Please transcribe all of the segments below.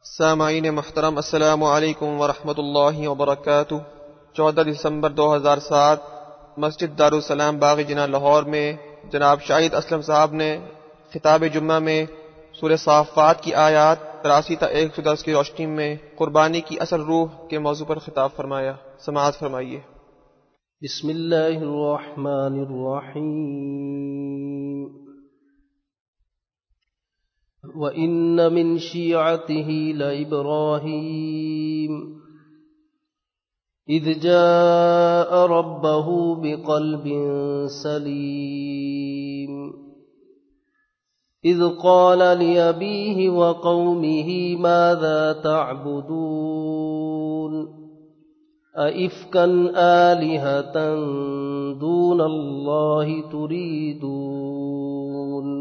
سامعین محترم، السلام علیکم ورحمۃ اللہ وبرکاتہ۔ 14 دسمبر 2007 مسجد دارالسلام باغ جناح لاہور میں جناب شاہد اسلم صاحب نے خطاب جمعہ میں سورہ صافات کی آیات 83 تا 110 کی روشنی میں قربانی کی اصل روح کے موضوع پر خطاب فرمایا۔ سماعت فرمائیے۔ بسم اللہ الرحمن الرحیم۔ وَإِنَّ مِن شِيعَتِهِ لَإِبْرَاهِيمَ إِذْ جَاءَ رَبَّهُ بِقَلْبٍ سَلِيمٍ إِذْ قَالَ لِأَبِيهِ وَقَوْمِهِ مَاذَا تَعْبُدُونَ أَئِفْكًا آلِهَةً دُونَ اللَّهِ تُرِيدُونَ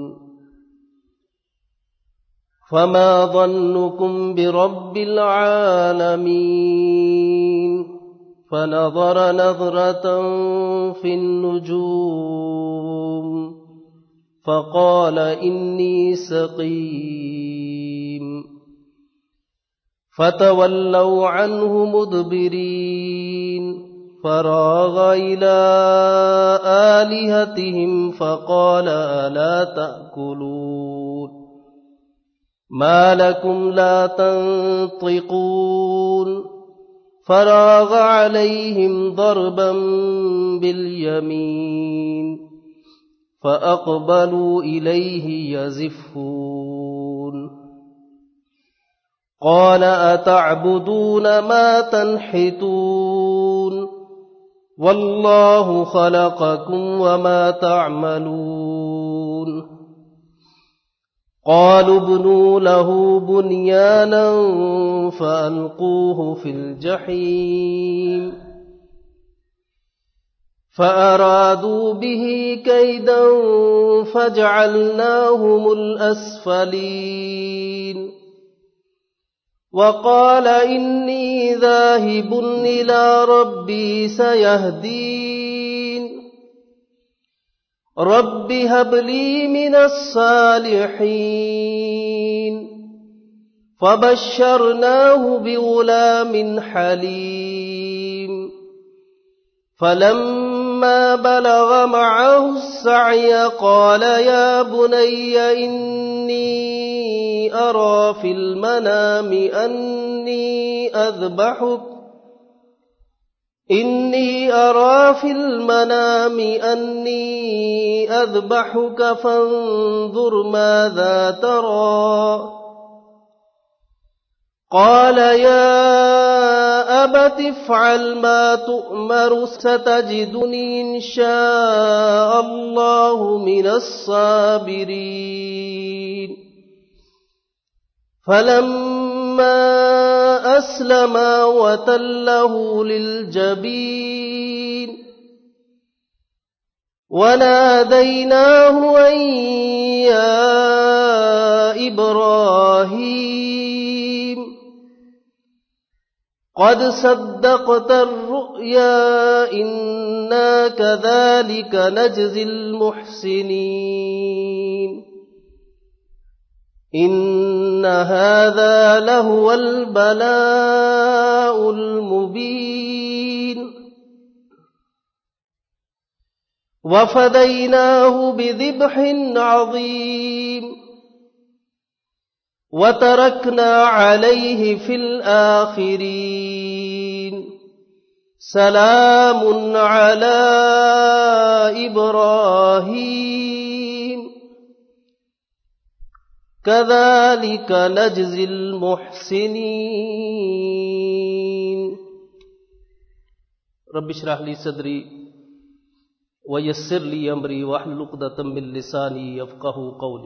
فما ظنكم برب العالمين فنظر نظرة في النجوم فقال إني سقيم فتولوا عنه مدبرين فراغ إلى آلهتهم فقال ألا تأكلون ما لكم لا تنطقون فراغ عليهم ضربا باليمين فأقبلوا إليه يزفون قال أتعبدون ما تنحتون والله خلقكم وما تعملون قالوا ابنوا له بنيانا فألقوه في الجحيم فأرادوا به كيدا فجعلناهم الأسفلين وقال إني ذاهب إلى ربي سيهدين رب هب لي من الصالحين فبشرناه بغلام حليم فلما بلغ معه السعي قال يا بني إني أرى في المنام أني أذبحك فانظر ماذا ترى قال يا أبت افعل ما تؤمر ستجدني إن شاء الله من الصابرين فلما أسلما وتله للجبين وناديناه أن يا إبراهيم قد صدقت الرؤيا إنا كذلك نجزي المحسنين إن هذا لهو البلاء المبين وفديناه بذبح عظيم وتركنا عليه في الآخرين سلام على إبراهيم كذلك نجزي المحسنين رب اشرح لي صدري ويسر لي أمري واحلل عقدة من لساني يفقهوا قولي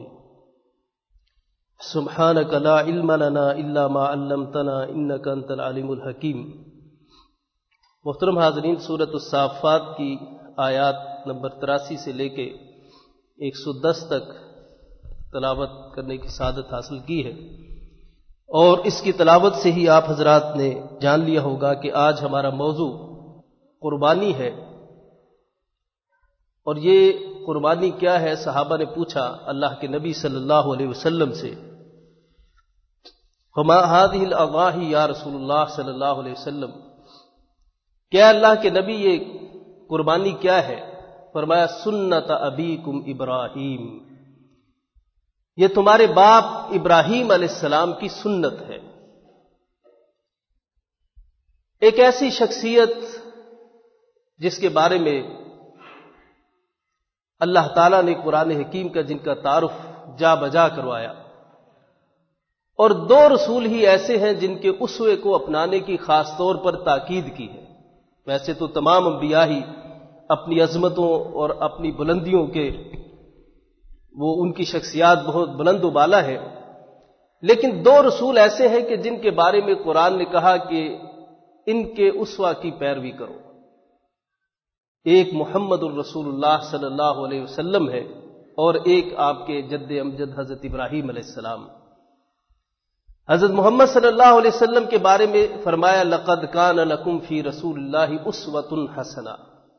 سبحانك لا علم لنا إلا ما علمتنا إنك أنت العليم الحكيم۔ محترم حاضرین، سورۃ الصافات کی آیات نمبر 83 سے لے کے 110 تک تلاوت کرنے کی سعادت حاصل کی ہے، اور اس کی تلاوت سے ہی آپ حضرات نے جان لیا ہوگا کہ آج ہمارا موضوع قربانی ہے۔ اور یہ قربانی کیا ہے؟ صحابہ نے پوچھا اللہ کے نبی صلی اللہ علیہ وسلم سے، فما هذه الاضاحی یا رسول اللہ صلی اللہ علیہ وسلم، کیا اللہ کے نبی یہ قربانی کیا ہے؟ فرمایا سنت ابیکم ابراہیم، یہ تمہارے باپ ابراہیم علیہ السلام کی سنت ہے۔ ایک ایسی شخصیت جس کے بارے میں اللہ تعالیٰ نے قرآن حکیم کا جن کا تعارف جا بجا کروایا، اور دو رسول ہی ایسے ہیں جن کے اسوے کو اپنانے کی خاص طور پر تاکید کی ہے۔ ویسے تو تمام انبیاء ہی اپنی عظمتوں اور اپنی بلندیوں کے وہ ان کی شخصیات بہت بلند و بالا ہے، لیکن دو رسول ایسے ہیں کہ جن کے بارے میں قرآن نے کہا کہ ان کے اسوہ کی پیروی کرو۔ ایک محمد الرسول اللہ صلی اللہ علیہ وسلم ہے، اور ایک آپ کے جد امجد حضرت ابراہیم علیہ السلام۔ حضرت محمد صلی اللہ علیہ وسلم کے بارے میں فرمایا لقد کان لکم فی رسول اللہ اسوۃ حسنہ،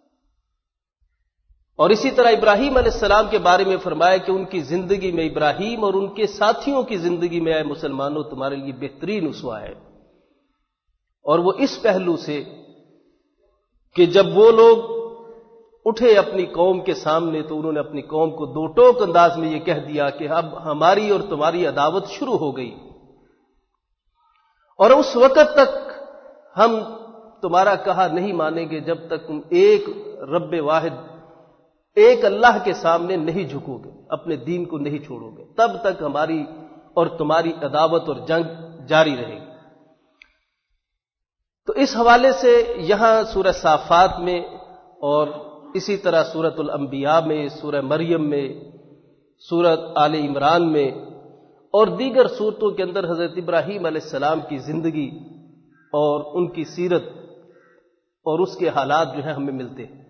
اور اسی طرح ابراہیم علیہ السلام کے بارے میں فرمایا کہ ان کی زندگی میں ابراہیم اور ان کے ساتھیوں کی زندگی میں اے مسلمانوں تمہارے لیے بہترین اسوہ ہے۔ اور وہ اس پہلو سے کہ جب وہ لوگ اٹھے اپنی قوم کے سامنے تو انہوں نے اپنی قوم کو دو ٹوک انداز میں یہ کہہ دیا کہ اب ہماری اور تمہاری عداوت شروع ہو گئی، اور اس وقت تک ہم تمہارا کہا نہیں مانیں گے جب تک تم ایک رب واحد ایک اللہ کے سامنے نہیں جھکو گے، اپنے دین کو نہیں چھوڑو گے، تب تک ہماری اور تمہاری عداوت اور جنگ جاری رہے گی۔ تو اس حوالے سے یہاں سورہ صافات میں اور اسی طرح سورۃ الانبیاء میں، سورہ مریم میں، سورۃ آل عمران میں اور دیگر صورتوں کے اندر حضرت ابراہیم علیہ السلام کی زندگی اور ان کی سیرت اور اس کے حالات جو ہیں ہمیں ملتے ہیں۔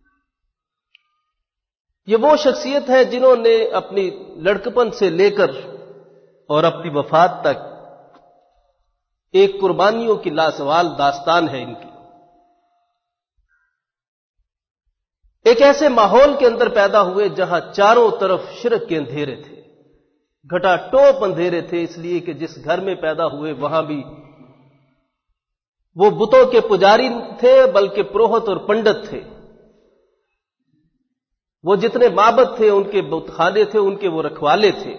یہ وہ شخصیت ہے جنہوں نے اپنی لڑکپن سے لے کر اور اپنی وفات تک ایک قربانیوں کی لازوال داستان ہے ان کی۔ ایک ایسے ماحول کے اندر پیدا ہوئے جہاں چاروں طرف شرک کے اندھیرے تھے، گھٹا ٹوپ اندھیرے تھے، اس لیے کہ جس گھر میں پیدا ہوئے وہاں بھی وہ بتوں کے پجاری تھے بلکہ پروہت اور پنڈت تھے۔ وہ جتنے معبد تھے ان کے بت خانے تھے، ان کے وہ رکھوالے تھے۔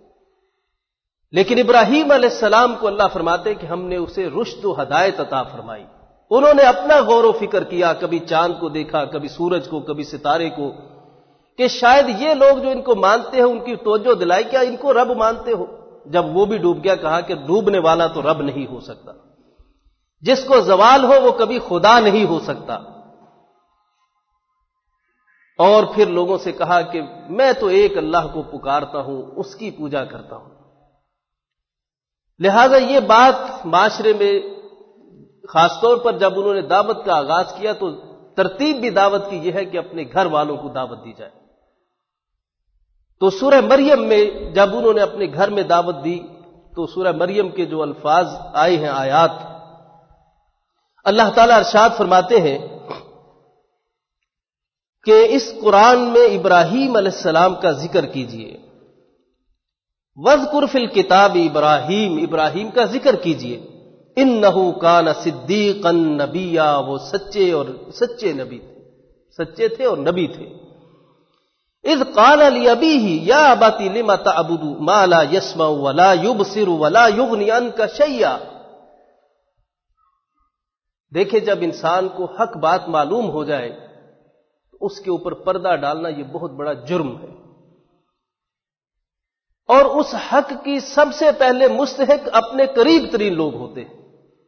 لیکن ابراہیم علیہ السلام کو اللہ فرماتے کہ ہم نے اسے رشد و ہدایت عطا فرمائی۔ انہوں نے اپنا غور و فکر کیا، کبھی چاند کو دیکھا، کبھی سورج کو، کبھی ستارے کو، کہ شاید یہ لوگ جو ان کو مانتے ہیں ان کی توجہ دلائی، کیا ان کو رب مانتے ہو؟ جب وہ بھی ڈوب گیا کہا کہ ڈوبنے والا تو رب نہیں ہو سکتا، جس کو زوال ہو وہ کبھی خدا نہیں ہو سکتا۔ اور پھر لوگوں سے کہا کہ میں تو ایک اللہ کو پکارتا ہوں، اس کی پوجا کرتا ہوں۔ لہذا یہ بات معاشرے میں خاص طور پر جب انہوں نے دعوت کا آغاز کیا تو ترتیب بھی دعوت کی یہ ہے کہ اپنے گھر والوں کو دعوت دی جائے۔ تو سورہ مریم میں جب انہوں نے اپنے گھر میں دعوت دی تو سورہ مریم کے جو الفاظ آئے ہیں آیات، اللہ تعالیٰ ارشاد فرماتے ہیں کہ اس قرآن میں ابراہیم علیہ السلام کا ذکر کیجئے، وَاذْكُرْ فِي الْكِتَابِ ابراہیم، ابراہیم کا ذکر کیجئے، اِنَّهُ كَانَ صِدِّيقًا نَبِيًّا، وہ سچے نبی تھے، سچے تھے اور نبی تھے۔ اذ قال لأبيه يا أبت لم تعبد ما لا يسمع ولا يبصر ولا يغني عنك شيئا، دیکھیں جب انسان کو حق بات معلوم ہو جائے تو اس کے اوپر پردہ ڈالنا یہ بہت بڑا جرم ہے، اور اس حق کی سب سے پہلے مستحق اپنے قریب ترین لوگ ہوتے ہیں۔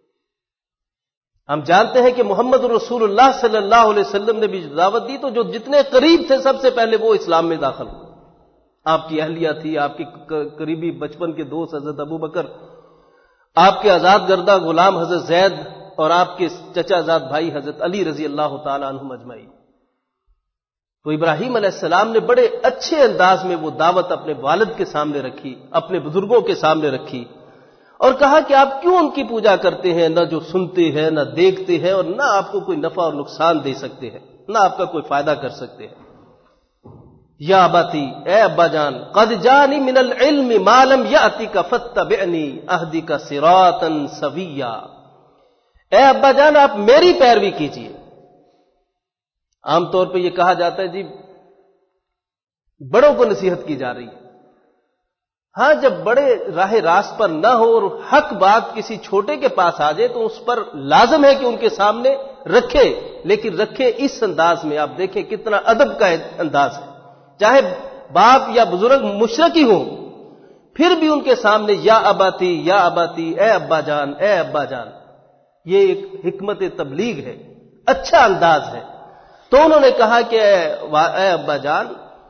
ہم جانتے ہیں کہ محمد رسول اللہ صلی اللہ علیہ وسلم نے بھی دعوت دی تو جو جتنے قریب تھے سب سے پہلے وہ اسلام میں داخل ہوئے۔ آپ کی اہلیہ تھی، آپ کی قریبی بچپن کے دوست حضرت ابو بکر، آپ کے آزاد کردہ غلام حضرت زید، اور آپ کے چچا زاد بھائی حضرت علی رضی اللہ تعالی عنہم اجمعین۔ تو ابراہیم علیہ السلام نے بڑے اچھے انداز میں وہ دعوت اپنے والد کے سامنے رکھی، اپنے بزرگوں کے سامنے رکھی، اور کہا کہ آپ کیوں ان کی پوجا کرتے ہیں، نہ جو سنتے ہیں نہ دیکھتے ہیں اور نہ آپ کو کوئی نفع اور نقصان دے سکتے ہیں، نہ آپ کا کوئی فائدہ کر سکتے ہیں۔ یا ابتی، اے ابا جان، قد جانی من العلم ما لم یأتک فاتبعنی اہدک صراطا سویا، اے ابا جان آپ میری پیروی کیجیے۔ عام طور پہ یہ کہا جاتا ہے جی بڑوں کو نصیحت کی جا رہی ہے۔ ہاں جب بڑے راہ راست پر نہ ہو اور حق بات کسی چھوٹے کے پاس آ جائے تو اس پر لازم ہے کہ ان کے سامنے رکھے، لیکن رکھے اس انداز میں۔ آپ دیکھیں کتنا ادب کا انداز ہے، چاہے باپ یا بزرگ مشرک ہی ہوں پھر بھی ان کے سامنے یا اباتی یا اباتی، اے ابا جان اے ابا جان، یہ ایک حکمت تبلیغ ہے، اچھا انداز ہے۔ تو انہوں نے کہا کہ اے ابا جان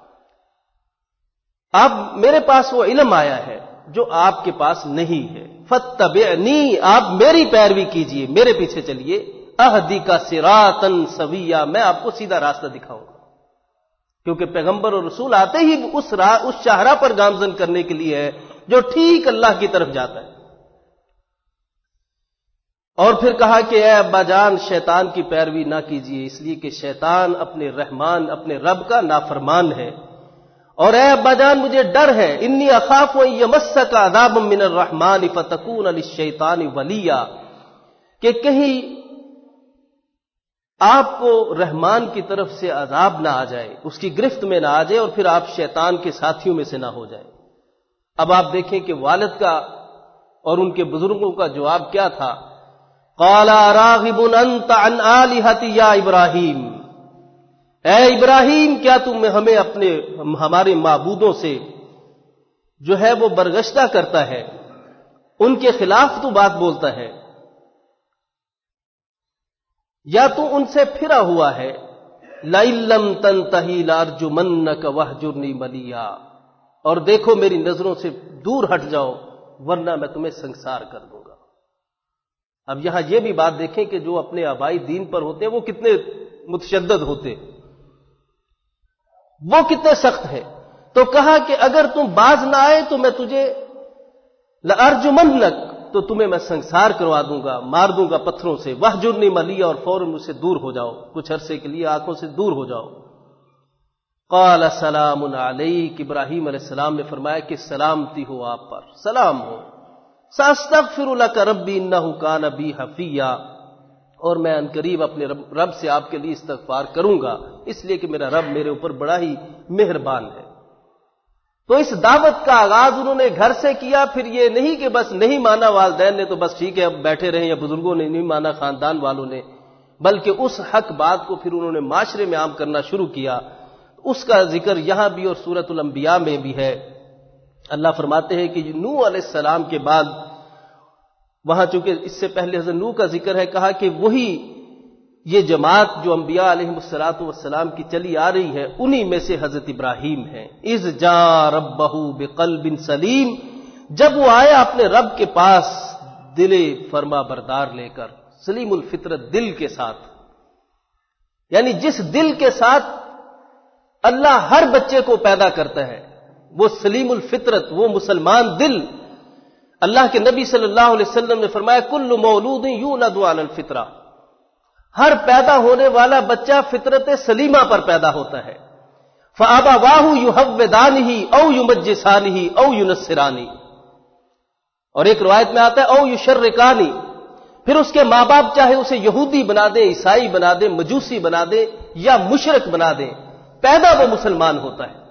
اب میرے پاس وہ علم آیا ہے جو آپ کے پاس نہیں ہے، فاتبعنی آپ میری پیروی کیجئے، میرے پیچھے چلیے، اہدک صراطا سویا میں آپ کو سیدھا راستہ دکھاؤں گا، کیونکہ پیغمبر اور رسول آتے ہی اس شاہراہ پر گامزن کرنے کے لیے ہے جو ٹھیک اللہ کی طرف جاتا ہے۔ اور پھر کہا کہ اے ابا جان شیطان کی پیروی نہ کیجیے، اس لیے کہ شیطان اپنے رحمان اپنے رب کا نافرمان ہے۔ اور اے ابا جان مجھے ڈر ہے، انی اخاف ان یمسک عذاب من الرحمن فتکون للشیطان ولیا، کہ کہیں آپ کو رحمان کی طرف سے عذاب نہ آ جائے، اس کی گرفت میں نہ آ جائے اور پھر آپ شیطان کے ساتھیوں میں سے نہ ہو جائے۔ اب آپ دیکھیں کہ والد کا اور ان کے بزرگوں کا جواب کیا تھا، قال راغب انت عن آلہتی یا ابراہیم، اے ابراہیم کیا تم ہمیں ہمارے معبودوں سے جو ہے وہ برگشتہ کرتا ہے، ان کے خلاف تو بات بولتا ہے، یا تو ان سے پھرا ہوا ہے، لئن لم تنتہی لارجمنک واہجرنی ملیا، اور دیکھو میری نظروں سے دور ہٹ جاؤ ورنہ میں تمہیں سنسار کر دوں گا۔ اب یہاں یہ بھی بات دیکھیں کہ جو اپنے آبائی دین پر ہوتے ہیں وہ کتنے متشدد ہوتے، وہ کتنے سخت ہے۔ تو کہا کہ اگر تم باز نہ آئے تو میں تجھے لارجمنک، تو تمہیں میں سنسار کروا دوں گا، مار دوں گا پتھروں سے، واہجرنی ملیا، اور فوراً مجھ سے دور ہو جاؤ، کچھ عرصے کے لیے آنکھوں سے دور ہو جاؤ۔ قال سلام علیک، ابراہیم علیہ السلام نے فرمایا کہ سلامتی ہو آپ پر، سلام ہو۔ ساستغفر لک ربی انہ کان بی حفیا، اور میں عنقریب اپنے رب سے آپ کے لیے استغفار کروں گا، اس لیے کہ میرا رب میرے اوپر بڑا ہی مہربان ہے۔ تو اس دعوت کا آغاز انہوں نے گھر سے کیا، پھر یہ نہیں کہ بس نہیں مانا والدین نے تو بس ٹھیک ہے اب بیٹھے رہیں، یا بزرگوں نے نہیں مانا خاندان والوں نے، بلکہ اس حق بات کو پھر انہوں نے معاشرے میں عام کرنا شروع کیا۔ اس کا ذکر یہاں بھی اور سورۃ الانبیاء میں بھی ہے۔ اللہ فرماتے ہیں کہ نوح علیہ السلام کے بعد، وہاں چونکہ اس سے پہلے حضرت نوح کا ذکر ہے، کہا کہ وہی یہ جماعت جو انبیاء علیہم السلام کی چلی آ رہی ہے انہی میں سے حضرت ابراہیم ہیں۔ اذ جاء ربہ بقلب سلیم، جب وہ آیا اپنے رب کے پاس دل فرما بردار لے کر، سلیم الفطرت دل کے ساتھ، یعنی جس دل کے ساتھ اللہ ہر بچے کو پیدا کرتا ہے، وہ سلیم الفطرت، وہ مسلمان دل۔ اللہ کے نبی صلی اللہ علیہ وسلم نے فرمایا کل مولود یولد علی الفطرہ، ہر پیدا ہونے والا بچہ فطرت سلیمہ پر پیدا ہوتا ہے۔ فَأَبَوَاهُ يُحَوِّدَانِهِ أَوْ يُمَجِّسَانِهِ أَوْ يُنَصِّرَانِهِ، اور ایک روایت میں آتا ہے أَوْ يُشَرِّقَانِهِ، پھر اس کے ماں باپ چاہے اسے یہودی بنا دیں، عیسائی بنا دیں، مجوسی بنا دیں یا مشرک بنا دیں، پیدا وہ مسلمان ہوتا ہے۔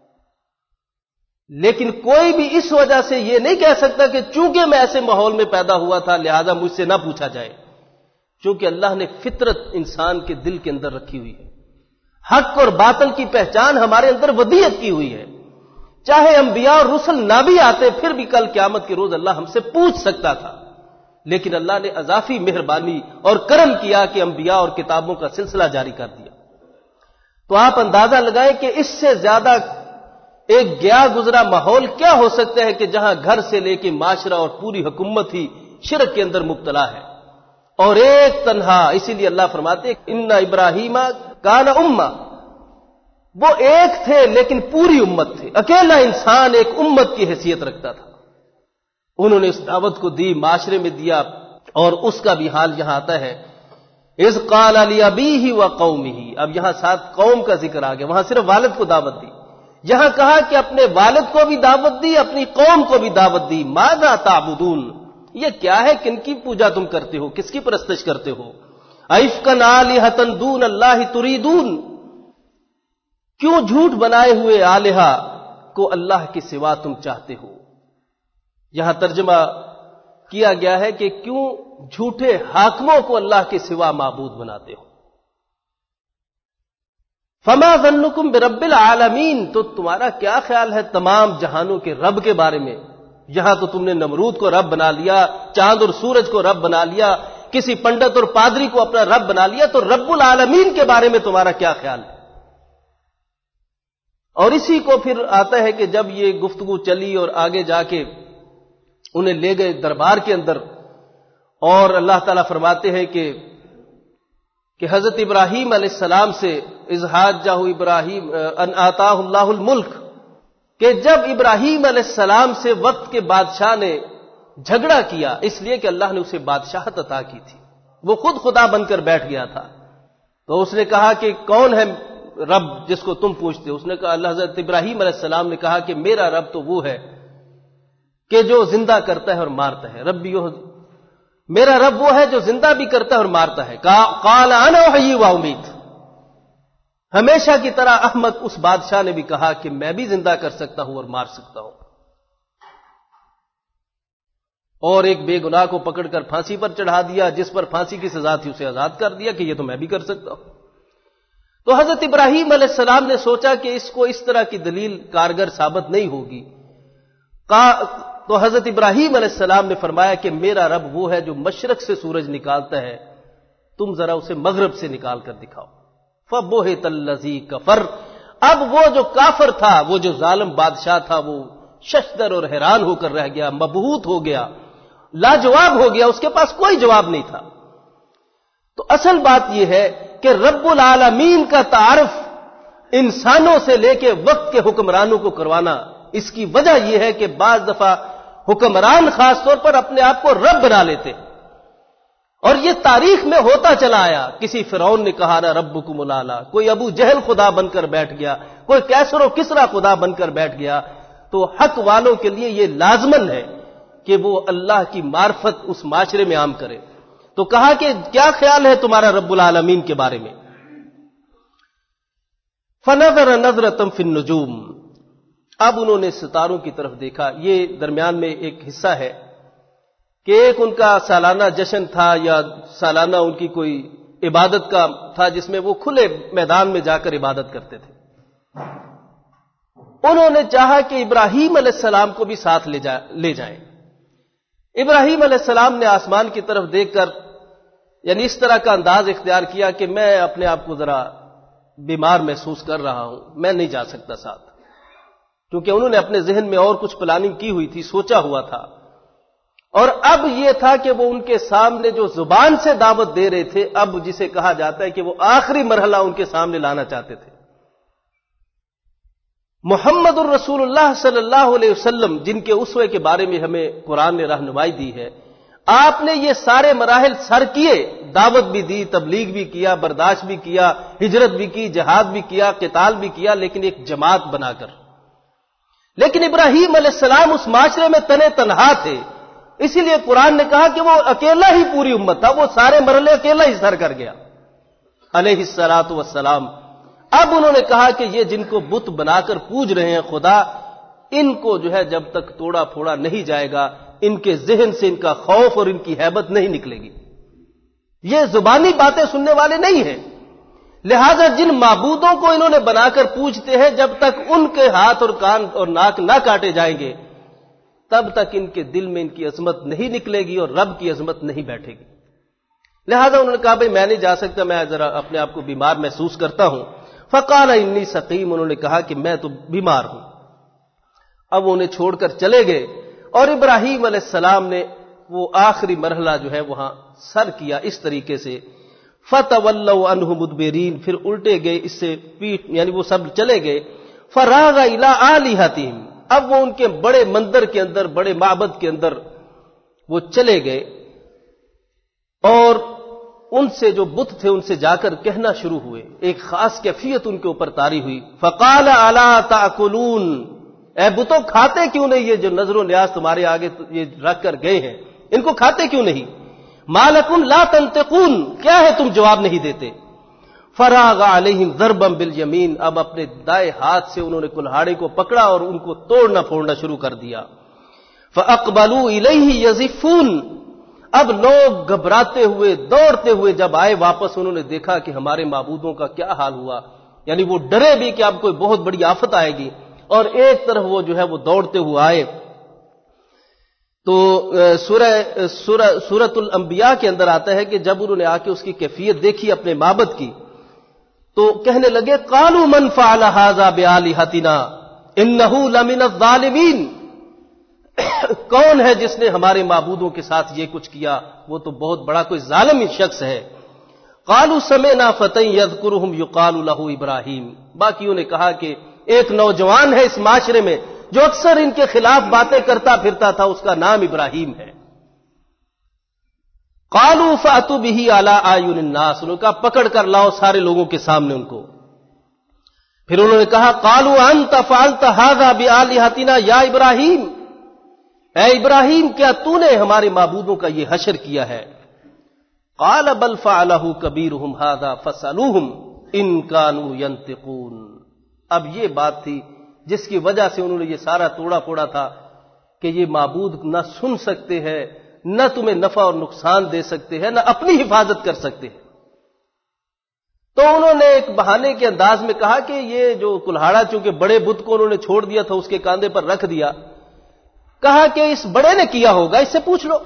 لیکن کوئی بھی اس وجہ سے یہ نہیں کہہ سکتا کہ چونکہ میں ایسے ماحول میں پیدا ہوا تھا لہذا مجھ سے نہ پوچھا جائے، چونکہ اللہ نے فطرت انسان کے دل کے اندر رکھی ہوئی ہے، حق اور باطل کی پہچان ہمارے اندر ودیعت کی ہوئی ہے۔ چاہے انبیاء اور رسل نہ بھی آتے پھر بھی کل قیامت کے روز اللہ ہم سے پوچھ سکتا تھا، لیکن اللہ نے اضافی مہربانی اور کرم کیا کہ انبیاء اور کتابوں کا سلسلہ جاری کر دیا۔ تو آپ اندازہ لگائیں کہ اس سے زیادہ ایک گیا گزرا ماحول کیا ہو سکتا ہے کہ جہاں گھر سے لے کے معاشرہ اور پوری حکومت ہی شرک کے اندر مبتلا ہے، اور ایک تنہا۔ اسی لیے اللہ فرماتے ہیں ان ابراہیم کان امہ، وہ ایک تھے لیکن پوری امت تھے، اکیلا انسان ایک امت کی حیثیت رکھتا تھا۔ انہوں نے اس دعوت کو دی، معاشرے میں دیا، اور اس کا بھی حال یہاں آتا ہے اذ قال لابیہ وقومہ، اب یہاں ساتھ قوم کا ذکر آ گیا، وہاں صرف والد کو دعوت دی۔ یہاں کہا کہ اپنے والد کو بھی دعوت دی، اپنی قوم کو بھی دعوت دی. ماذا تعبدون، یہ کیا ہے، کن کی پوجا تم کرتے ہو، کس کی پرستش کرتے ہو. ائفکن آلہۃ دون اللہ تریدون، کیوں جھوٹ بنائے ہوئے آلہہ کو اللہ کے سوا تم چاہتے ہو. یہاں ترجمہ کیا گیا ہے کہ کیوں جھوٹے حاکموں کو اللہ کے سوا معبود بناتے ہو. فما ظنکم برب العالمین، تو تمہارا کیا خیال ہے تمام جہانوں کے رب کے بارے میں. یہاں تو تم نے نمرود کو رب بنا لیا، چاند اور سورج کو رب بنا لیا، کسی پنڈت اور پادری کو اپنا رب بنا لیا، تو رب العالمین کے بارے میں تمہارا کیا خیال ہے. اور اسی کو پھر آتا ہے کہ جب یہ گفتگو چلی اور آگے جا کے انہیں لے گئے دربار کے اندر، اور اللہ تعالیٰ فرماتے ہیں کہ حضرت ابراہیم علیہ السلام سے اذ ابراہیم ان آتاہ اللہ الملک، کہ جب ابراہیم علیہ السلام سے وقت کے بادشاہ نے جھگڑا کیا اس لیے کہ اللہ نے اسے بادشاہت عطا کی تھی، وہ خود خدا بن کر بیٹھ گیا تھا، تو اس نے کہا کہ کون ہے رب جس کو تم پوچھتے ہو. اس نے کہا، اللہ حضرت ابراہیم علیہ السلام نے کہا کہ میرا رب تو وہ ہے کہ جو زندہ کرتا ہے اور مارتا ہے. میرا رب وہ ہے جو زندہ بھی کرتا ہے اور مارتا ہے. قال انا احیی و امیت، ہمیشہ کی طرح احمد اس بادشاہ نے بھی کہا کہ میں بھی زندہ کر سکتا ہوں اور مار سکتا ہوں. اور ایک بے گناہ کو پکڑ کر پھانسی پر چڑھا دیا، جس پر پھانسی کی سزا تھی اسے آزاد کر دیا کہ یہ تو میں بھی کر سکتا ہوں. تو حضرت ابراہیم علیہ السلام نے سوچا کہ اس کو اس طرح کی دلیل کارگر ثابت نہیں ہوگی. تو حضرت ابراہیم علیہ السلام نے فرمایا کہ میرا رب وہ ہے جو مشرق سے سورج نکالتا ہے، تم ذرا اسے مغرب سے نکال کر دکھاؤ. فبہت الذی کفر، اب وہ جو کافر تھا، وہ جو ظالم بادشاہ تھا، وہ ششدر اور حیران ہو کر رہ گیا، مبہوت ہو گیا، لاجواب ہو گیا، اس کے پاس کوئی جواب نہیں تھا. تو اصل بات یہ ہے کہ رب العالمین کا تعارف انسانوں سے لے کے وقت کے حکمرانوں کو کروانا، اس کی وجہ یہ ہے کہ بعض دفعہ حکمران خاص طور پر اپنے آپ کو رب بنا لیتے ہیں، اور یہ تاریخ میں ہوتا چلا آیا. کسی فرعون نے کہا نا ربکم الاعلی، کوئی ابو جہل خدا بن کر بیٹھ گیا، کوئی کیسر و کسرا خدا بن کر بیٹھ گیا. تو حق والوں کے لیے یہ لازمن ہے کہ وہ اللہ کی معرفت اس معاشرے میں عام کرے. تو کہا کہ کیا خیال ہے تمہارا رب العالمین کے بارے میں. فنظر نظرۃ فی النجوم، اب انہوں نے ستاروں کی طرف دیکھا. یہ درمیان میں ایک حصہ ہے کہ ایک ان کا سالانہ جشن تھا یا سالانہ ان کی کوئی عبادت کا تھا جس میں وہ کھلے میدان میں جا کر عبادت کرتے تھے. انہوں نے چاہا کہ ابراہیم علیہ السلام کو بھی ساتھ لے جائیں. ابراہیم علیہ السلام نے آسمان کی طرف دیکھ کر یعنی اس طرح کا انداز اختیار کیا کہ میں اپنے آپ کو ذرا بیمار محسوس کر رہا ہوں، میں نہیں جا سکتا ساتھ، کیونکہ انہوں نے اپنے ذہن میں اور کچھ پلاننگ کی ہوئی تھی، سوچا ہوا تھا. اور اب یہ تھا کہ وہ ان کے سامنے جو زبان سے دعوت دے رہے تھے، اب جسے کہا جاتا ہے کہ وہ آخری مرحلہ ان کے سامنے لانا چاہتے تھے. محمد الرسول اللہ صلی اللہ علیہ وسلم، جن کے اسوے کے بارے میں ہمیں قرآن نے رہنمائی دی ہے، آپ نے یہ سارے مراحل سر کیے، دعوت بھی دی، تبلیغ بھی کیا، برداشت بھی کیا، ہجرت بھی کی، جہاد بھی کیا، قتال بھی کیا، لیکن ایک جماعت بنا کر. لیکن ابراہیم علیہ السلام اس معاشرے میں تنے تنہا تھے، اسی لیے قرآن نے کہا کہ وہ اکیلا ہی پوری امت تھا، وہ سارے مرحلے اکیلا ہی سر کر گیا علیہ الصلوۃ والسلام. اب انہوں نے کہا کہ یہ جن کو بت بنا کر پوج رہے ہیں خدا، ان کو جو ہے جب تک توڑا پھوڑا نہیں جائے گا، ان کے ذہن سے ان کا خوف اور ان کی ہیبت نہیں نکلے گی. یہ زبانی باتیں سننے والے نہیں ہیں. لہذا جن معبودوں کو انہوں نے بنا کر پوجتے ہیں، جب تک ان کے ہاتھ اور کان اور ناک نہ کاٹے جائیں گے، تب تک ان کے دل میں ان کی عظمت نہیں نکلے گی اور رب کی عظمت نہیں بیٹھے گی. لہذا انہوں نے کہا بھئی میں نہیں جا سکتا، میں ذرا اپنے آپ کو بیمار محسوس کرتا ہوں. فقال انی سقیم، انہوں نے کہا کہ میں تو بیمار ہوں. اب انہیں چھوڑ کر چلے گئے اور ابراہیم علیہ السلام نے وہ آخری مرحلہ جو ہے وہاں سر کیا اس طریقے سے. فتولوا عنہ مدبرین، پھر الٹے گئے اس سے پیٹ، یعنی وہ سب چلے گئے. فراغ الی آلہتہم، اب وہ ان کے بڑے مندر کے اندر، بڑے معبد کے اندر وہ چلے گئے اور ان سے جو بت تھے ان سے جا کر کہنا شروع ہوئے، ایک خاص کیفیت ان کے اوپر طاری ہوئی. فقال الا تاکلون، اے بتوں کھاتے کیوں نہیں؟ یہ جو نظر و نیاز تمہارے آگے یہ رکھ کر گئے ہیں ان کو کھاتے کیوں نہیں؟ ما لکم لا تنطقون، کیا ہے تم جواب نہیں دیتے؟ فراغ علیہم ضربا بالیمین، اب اپنے دائیں ہاتھ سے انہوں نے کلہاڑے کو پکڑا اور ان کو توڑنا پھوڑنا شروع کر دیا. فاقبلوا الیہ یزفون، اب لوگ گھبراتے ہوئے دوڑتے ہوئے جب آئے واپس، انہوں نے دیکھا کہ ہمارے معبودوں کا کیا حال ہوا، یعنی وہ ڈرے بھی کہ اب کوئی بہت بڑی آفت آئے گی، اور ایک طرف وہ جو ہے وہ دوڑتے ہوئے آئے. تو سورۃ الانبیاء کے اندر آتا ہے کہ جب انہوں نے آ کے اس کی کیفیت دیکھی اپنے معبد کی تو کہنے لگے قالوا من فعل هذا بآلهتنا انه لمن الظالمین، کون ہے جس نے ہمارے معبودوں کے ساتھ یہ کچھ کیا؟ وہ تو بہت بڑا کوئی ظالم شخص ہے. قالوا سمعنا فتى يذكرهم يقال له ابراہیم، باقیوں نے کہا کہ ایک نوجوان ہے اس معاشرے میں جو اکثر ان کے خلاف باتیں کرتا پھرتا تھا، اس کا نام ابراہیم ہے. قالوا فأتوا به على اعین الناس، انہوں نے کہا پکڑ کر لاؤ سارے لوگوں کے سامنے ان کو. پھر انہوں نے کہا قالوا انت فعلت هذا بآلهتنا یا ابراہیم، اے ابراہیم کیا تو نے ہمارے معبودوں کا یہ حشر کیا ہے؟ قال بل فعلہ کبیرہم ھذا فاسألوہم ان کانوا ینطقون. اب یہ بات تھی جس کی وجہ سے انہوں نے یہ سارا توڑا پھوڑا تھا کہ یہ معبود نہ سن سکتے ہیں، نہ تمہیں نفع اور نقصان دے سکتے ہیں، نہ اپنی حفاظت کر سکتے ہیں. تو انہوں نے ایک بہانے کے انداز میں کہا کہ یہ جو کلہاڑا چونکہ بڑے بت کو انہوں نے چھوڑ دیا تھا، اس کے کاندھے پر رکھ دیا، کہا کہ اس بڑے نے کیا ہوگا، اس سے پوچھ لو،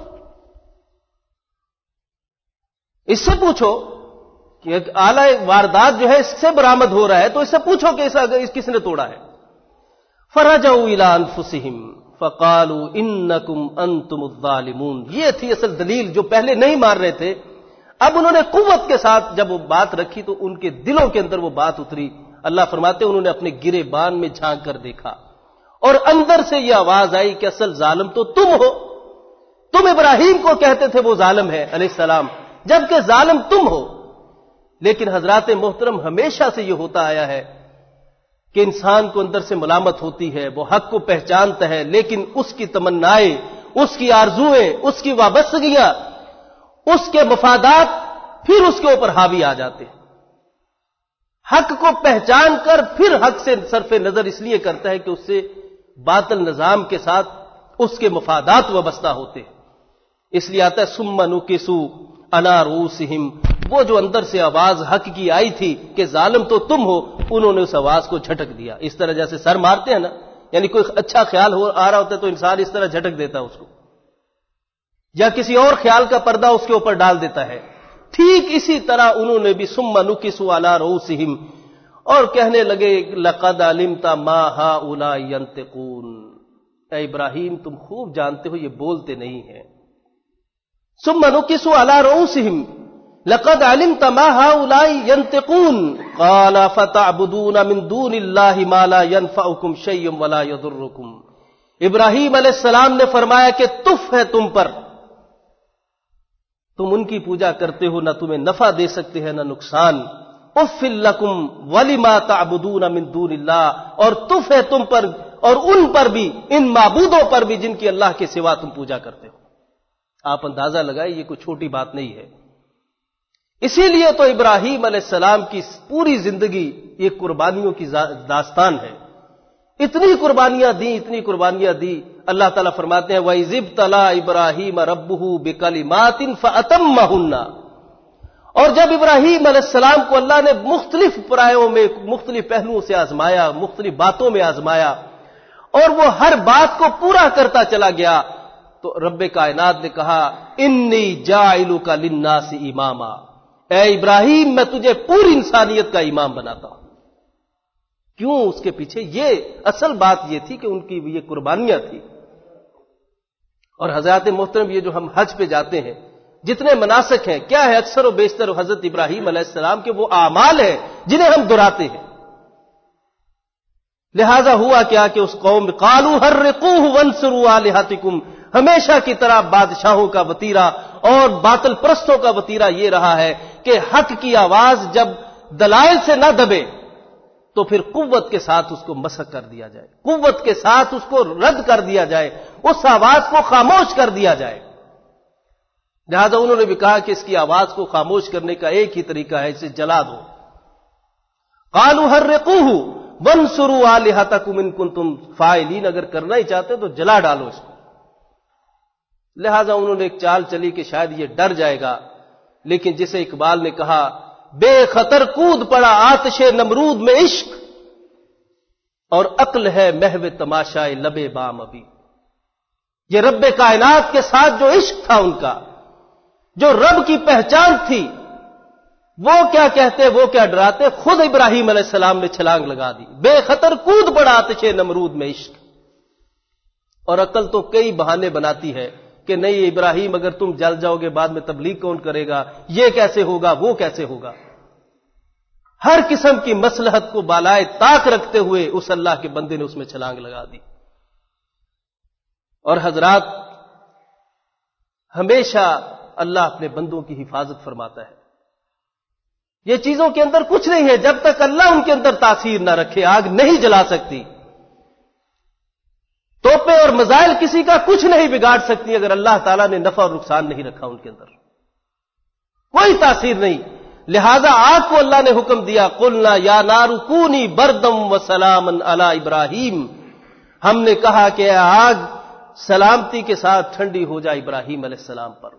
اس سے پوچھو کہ ایک اعلی واردات جو ہے اس سے برآمد ہو رہا ہے، تو اس سے پوچھو کہ اس کس نے توڑا ہے. فرجعوا الى انفسهم فقالوا انکم انتم الظالمون، یہ تھی اصل دلیل جو پہلے نہیں مار رہے تھے. اب انہوں نے قوت کے ساتھ جب وہ بات رکھی تو ان کے دلوں کے اندر وہ بات اتری. اللہ فرماتے انہوں نے اپنے گرے بان میں جھانک کر دیکھا اور اندر سے یہ آواز آئی کہ اصل ظالم تو تم ہو. تم ابراہیم کو کہتے تھے وہ ظالم ہے علیہ السلام، جبکہ ظالم تم ہو. لیکن حضرات محترم ہمیشہ سے یہ ہوتا آیا ہے کہ انسان کو اندر سے ملامت ہوتی ہے، وہ حق کو پہچانتا ہے، لیکن اس کی تمنائیں، اس کی آرزوئیں، اس کی وابستگیاں، اس کے مفادات پھر اس کے اوپر حاوی آ جاتے ہیں. حق کو پہچان کر پھر حق سے صرف نظر اس لیے کرتا ہے کہ اس سے باطل نظام کے ساتھ اس کے مفادات وابستہ ہوتے ہیں. اس لیے آتا ہے ثم نکسوا علی رؤوسہم، وہ جو اندر سے آواز حق کی آئی تھی کہ ظالم تو تم ہو، انہوں نے اس آواز کو جھٹک دیا. اس طرح جیسے سر مارتے ہیں نا، یعنی کوئی اچھا خیال آ رہا ہوتا ہے تو انسان اس طرح جھٹک دیتا ہے اس کو، یا کسی اور خیال کا پردہ اس کے اوپر ڈال دیتا ہے. ٹھیک اسی طرح انہوں نے بھی ثم نکسوا علی رؤوسہم، اور کہنے لگے لقد علمت ما هؤلاء ينطقون، اے ابراہیم تم خوب جانتے ہو یہ بولتے نہیں ہیں. ثم نکسوا علی رؤوسہم لقد علمت ما هؤلاء ينطقون قال فتعبدون من دون اللہ ما لا ينفعكم شيئا ولا يضركم. ابراہیم علیہ السلام نے فرمایا کہ تف ہے تم پر، تم ان کی پوجا کرتے ہو، نہ تمہیں نفع دے سکتے ہیں نہ نقصان. اف لکم ولما تعبدون من دون اللہ، اور تف ہے تم پر اور ان پر بھی، ان معبودوں پر بھی جن کی اللہ کے سوا تم پوجا کرتے ہو. آپ اندازہ لگائیں یہ کوئی چھوٹی بات نہیں ہے. اسی لیے تو ابراہیم علیہ السلام کی پوری زندگی یہ قربانیوں کی داستان ہے. اتنی قربانیاں دی، اتنی قربانیاں دی. اللہ تعالیٰ فرماتے ہیں وَإِذِ ابْتَلَىٰ إِبْرَاهِيمَ رَبُّهُ بِكَلِمَاتٍ فَأَتَمَّهُنَّ، اور جب ابراہیم علیہ السلام کو اللہ نے مختلف پرایوں میں مختلف پہلوؤں سے آزمایا، مختلف باتوں میں آزمایا، اور وہ ہر بات کو پورا کرتا چلا گیا، تو رب کائنات نے کہا انی جاعلک للناس اماما، اے ابراہیم میں تجھے پوری انسانیت کا امام بناتا ہوں. کیوں؟ اس کے پیچھے یہ اصل بات یہ تھی کہ ان کی یہ قربانیاں تھی. اور حضرات محترم یہ جو ہم حج پہ جاتے ہیں، جتنے مناسک ہیں، کیا ہے اکثر و بیشتر حضرت ابراہیم علیہ السلام کے وہ اعمال ہیں جنہیں ہم دہراتے ہیں. لہذا ہوا کیا کہ اس قوم قالوا حرقوه وانصروا آلهتكم ہمیشہ کی طرح بادشاہوں کا وتیرہ اور باطل پرستوں کا وتیرہ یہ رہا ہے کہ حق کی آواز جب دلائل سے نہ دبے تو پھر قوت کے ساتھ اس کو مسخ کر دیا جائے، قوت کے ساتھ اس کو رد کر دیا جائے، اس آواز کو خاموش کر دیا جائے۔ لہذا انہوں نے بھی کہا کہ اس کی آواز کو خاموش کرنے کا ایک ہی طریقہ ہے، اسے جلا دو۔ قالوا حرقوه وانصروا آلهتكم ان کنتم فاعلین، اگر کرنا ہی چاہتے تو جلا ڈالو اس کو۔ لہذا انہوں نے ایک چال چلی کہ شاید یہ ڈر جائے گا، لیکن جسے اقبال نے کہا بے خطر کود پڑا آتش نمرود میں عشق، اور عقل ہے محو تماشائے لبے بام ابھی۔ یہ رب کائنات کے ساتھ جو عشق تھا ان کا، جو رب کی پہچان تھی، وہ کیا کہتے وہ کیا ڈراتے، خود ابراہیم علیہ السلام نے چھلانگ لگا دی، بے خطر کود پڑا آتش نمرود میں عشق۔ اور عقل تو کئی بہانے بناتی ہے کہ نہیں ابراہیم اگر تم جل جاؤ گے بعد میں تبلیغ کون کرے گا، یہ کیسے ہوگا، وہ کیسے ہوگا۔ ہر قسم کی مصلحت کو بالائے طاق رکھتے ہوئے اس اللہ کے بندے نے اس میں چھلانگ لگا دی۔ اور حضرات، ہمیشہ اللہ اپنے بندوں کی حفاظت فرماتا ہے۔ یہ چیزوں کے اندر کچھ نہیں ہے، جب تک اللہ ان کے اندر تاثیر نہ رکھے آگ نہیں جلا سکتی۔ توپے اور مزائل کسی کا کچھ نہیں بگاڑ سکتی اگر اللہ تعالیٰ نے نفع اور نقصان نہیں رکھا ان کے اندر، کوئی تاثیر نہیں۔ لہذا آگ کو اللہ نے حکم دیا، قلنا یا نار کونی بردم وسلاما علی ابراہیم، ہم نے کہا کہ آگ سلامتی کے ساتھ ٹھنڈی ہو جائے ابراہیم علیہ السلام پر۔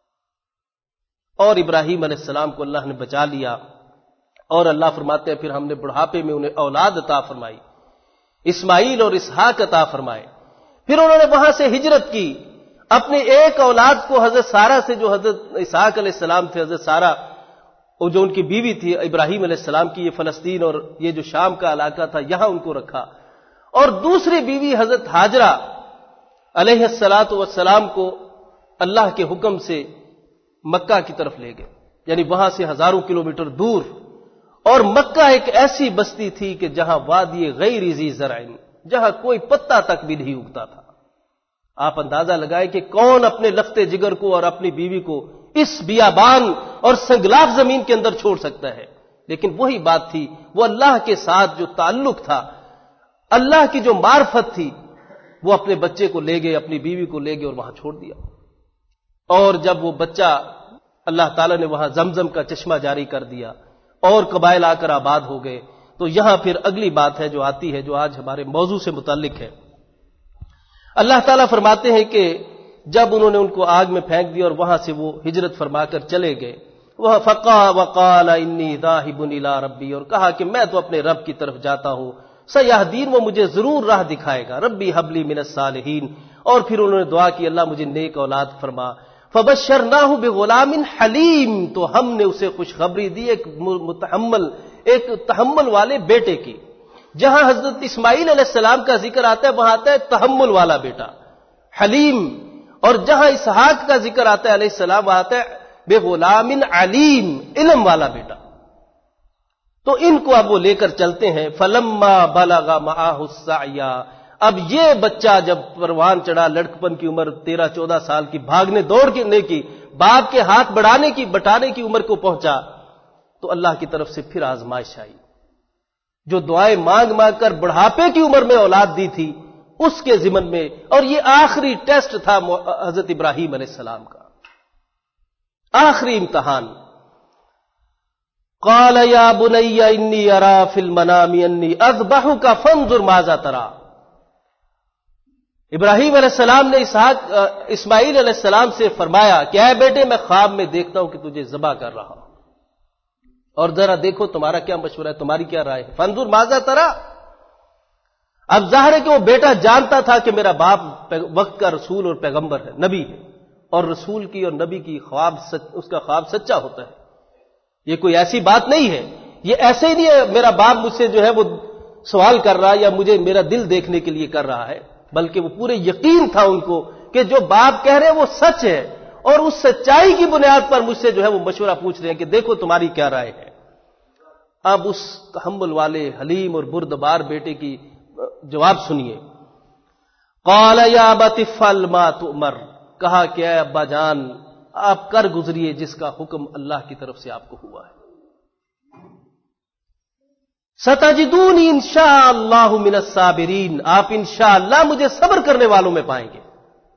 اور ابراہیم علیہ السلام کو اللہ نے بچا لیا، اور اللہ فرماتے ہیں پھر ہم نے بڑھاپے میں انہیں اولاد عطا فرمائی، اسماعیل اور اسحاق عطا فرمائے۔ پھر انہوں نے وہاں سے ہجرت کی، اپنی ایک اولاد کو حضرت سارہ سے، جو حضرت اسحاق علیہ السلام تھے، حضرت سارہ اور جو ان کی بیوی تھی ابراہیم علیہ السلام کی، یہ فلسطین اور یہ جو شام کا علاقہ تھا یہاں ان کو رکھا، اور دوسری بیوی حضرت ہاجرہ علیہ السلام کو اللہ کے حکم سے مکہ کی طرف لے گئے، یعنی وہاں سے ہزاروں کلومیٹر دور۔ اور مکہ ایک ایسی بستی تھی کہ جہاں وادی غیر ذی زرع، جہاں کوئی پتا تک بھی نہیں اگتا تھا۔ آپ اندازہ لگائیں کہ کون اپنے لختے جگر کو اور اپنی بیوی کو اس بیابان اور سنگلاف زمین کے اندر چھوڑ سکتا ہے؟ لیکن وہی بات تھی، وہ اللہ کے ساتھ جو تعلق تھا، اللہ کی جو معرفت تھی، وہ اپنے بچے کو لے گئے، اپنی بیوی کو لے گئے اور وہاں چھوڑ دیا۔ اور جب وہ بچہ، اللہ تعالیٰ نے وہاں زمزم کا چشمہ جاری کر دیا اور قبائل آ کر آباد ہو گئے۔ تو یہاں پھر اگلی بات ہے جو آتی ہے، جو آج ہمارے موضوع سے متعلق ہے۔ اللہ تعالیٰ فرماتے ہیں کہ جب انہوں نے ان کو آگ میں پھینک دیا اور وہاں سے وہ ہجرت فرما کر چلے گئے، وہ فقا وقال انی ذاہب الی ربی، اور کہا کہ میں تو اپنے رب کی طرف جاتا ہوں، سیہدین، وہ مجھے ضرور راہ دکھائے گا، ربی حب لی من الصالحین۔ اور پھر انہوں نے دعا کی، اللہ مجھے نیک اولاد فرما۔ فبشرناہ بغلام حلیم، تو ہم نے اسے خوشخبری دی ایک تحمل والے بیٹے کی۔ جہاں حضرت اسماعیل علیہ السلام کا ذکر آتا ہے وہاں آتا ہے تحمل والا بیٹا حلیم، اور جہاں اسحاق کا ذکر آتا ہے علیہ السلام وہاں آتا ہے بغلام علیم، علم والا بیٹا۔ تو ان کو اب وہ لے کر چلتے ہیں۔ فلما بلغ معه السعی، اب یہ بچہ جب پروان چڑھا، لڑکپن کی عمر 13-14 سال کی، بھاگنے دوڑنے کی، باپ کے ہاتھ بٹانے کی عمر کو پہنچا، تو اللہ کی طرف سے پھر آزمائش آئی۔ جو دعائیں مانگ مانگ کر بڑھاپے کی عمر میں اولاد دی تھی، اس کے ضمن میں، اور یہ آخری ٹیسٹ تھا حضرت ابراہیم علیہ السلام کا، آخری امتحان۔ قال یا بنی انی ارا فی المنام انی اذبحک فانظر ماذا تری۔ ابراہیم علیہ السلام نے اسماعیل علیہ السلام سے فرمایا کہ اے بیٹے، میں خواب میں دیکھتا ہوں کہ تجھے ذبح کر رہا ہوں، اور ذرا دیکھو تمہارا کیا مشورہ ہے، تمہاری کیا رائے ہے۔ فانظر ماذا تری۔ اب ظاہر ہے کہ وہ بیٹا جانتا تھا کہ میرا باپ وقت کا رسول اور پیغمبر ہے، نبی ہے، اور رسول کی اور نبی کی اس کا خواب سچا ہوتا ہے۔ یہ کوئی ایسی بات نہیں ہے، یہ ایسے ہی نہیں ہے میرا باپ مجھ سے جو ہے وہ سوال کر رہا ہے یا مجھے میرا دل دیکھنے کے لیے کر رہا ہے، بلکہ وہ پورے یقین تھا ان کو کہ جو باپ کہہ رہے ہیں وہ سچ ہے، اور اس سچائی کی بنیاد پر مجھ سے جو ہے وہ مشورہ پوچھ رہے ہیں کہ دیکھو تمہاری کیا رائے ہے۔ اب اس تحمل والے حلیم اور بردبار بیٹے کی جواب سنیے۔ قال یا ابت افعل ما تؤمر، کہا کہ اے ابا جان آپ کر گزریے جس کا حکم اللہ کی طرف سے آپ کو ہوا ہے. ستجدونی انشاءاللہ من الصابرین، آپ انشاءاللہ مجھے صبر کرنے والوں میں پائیں گے.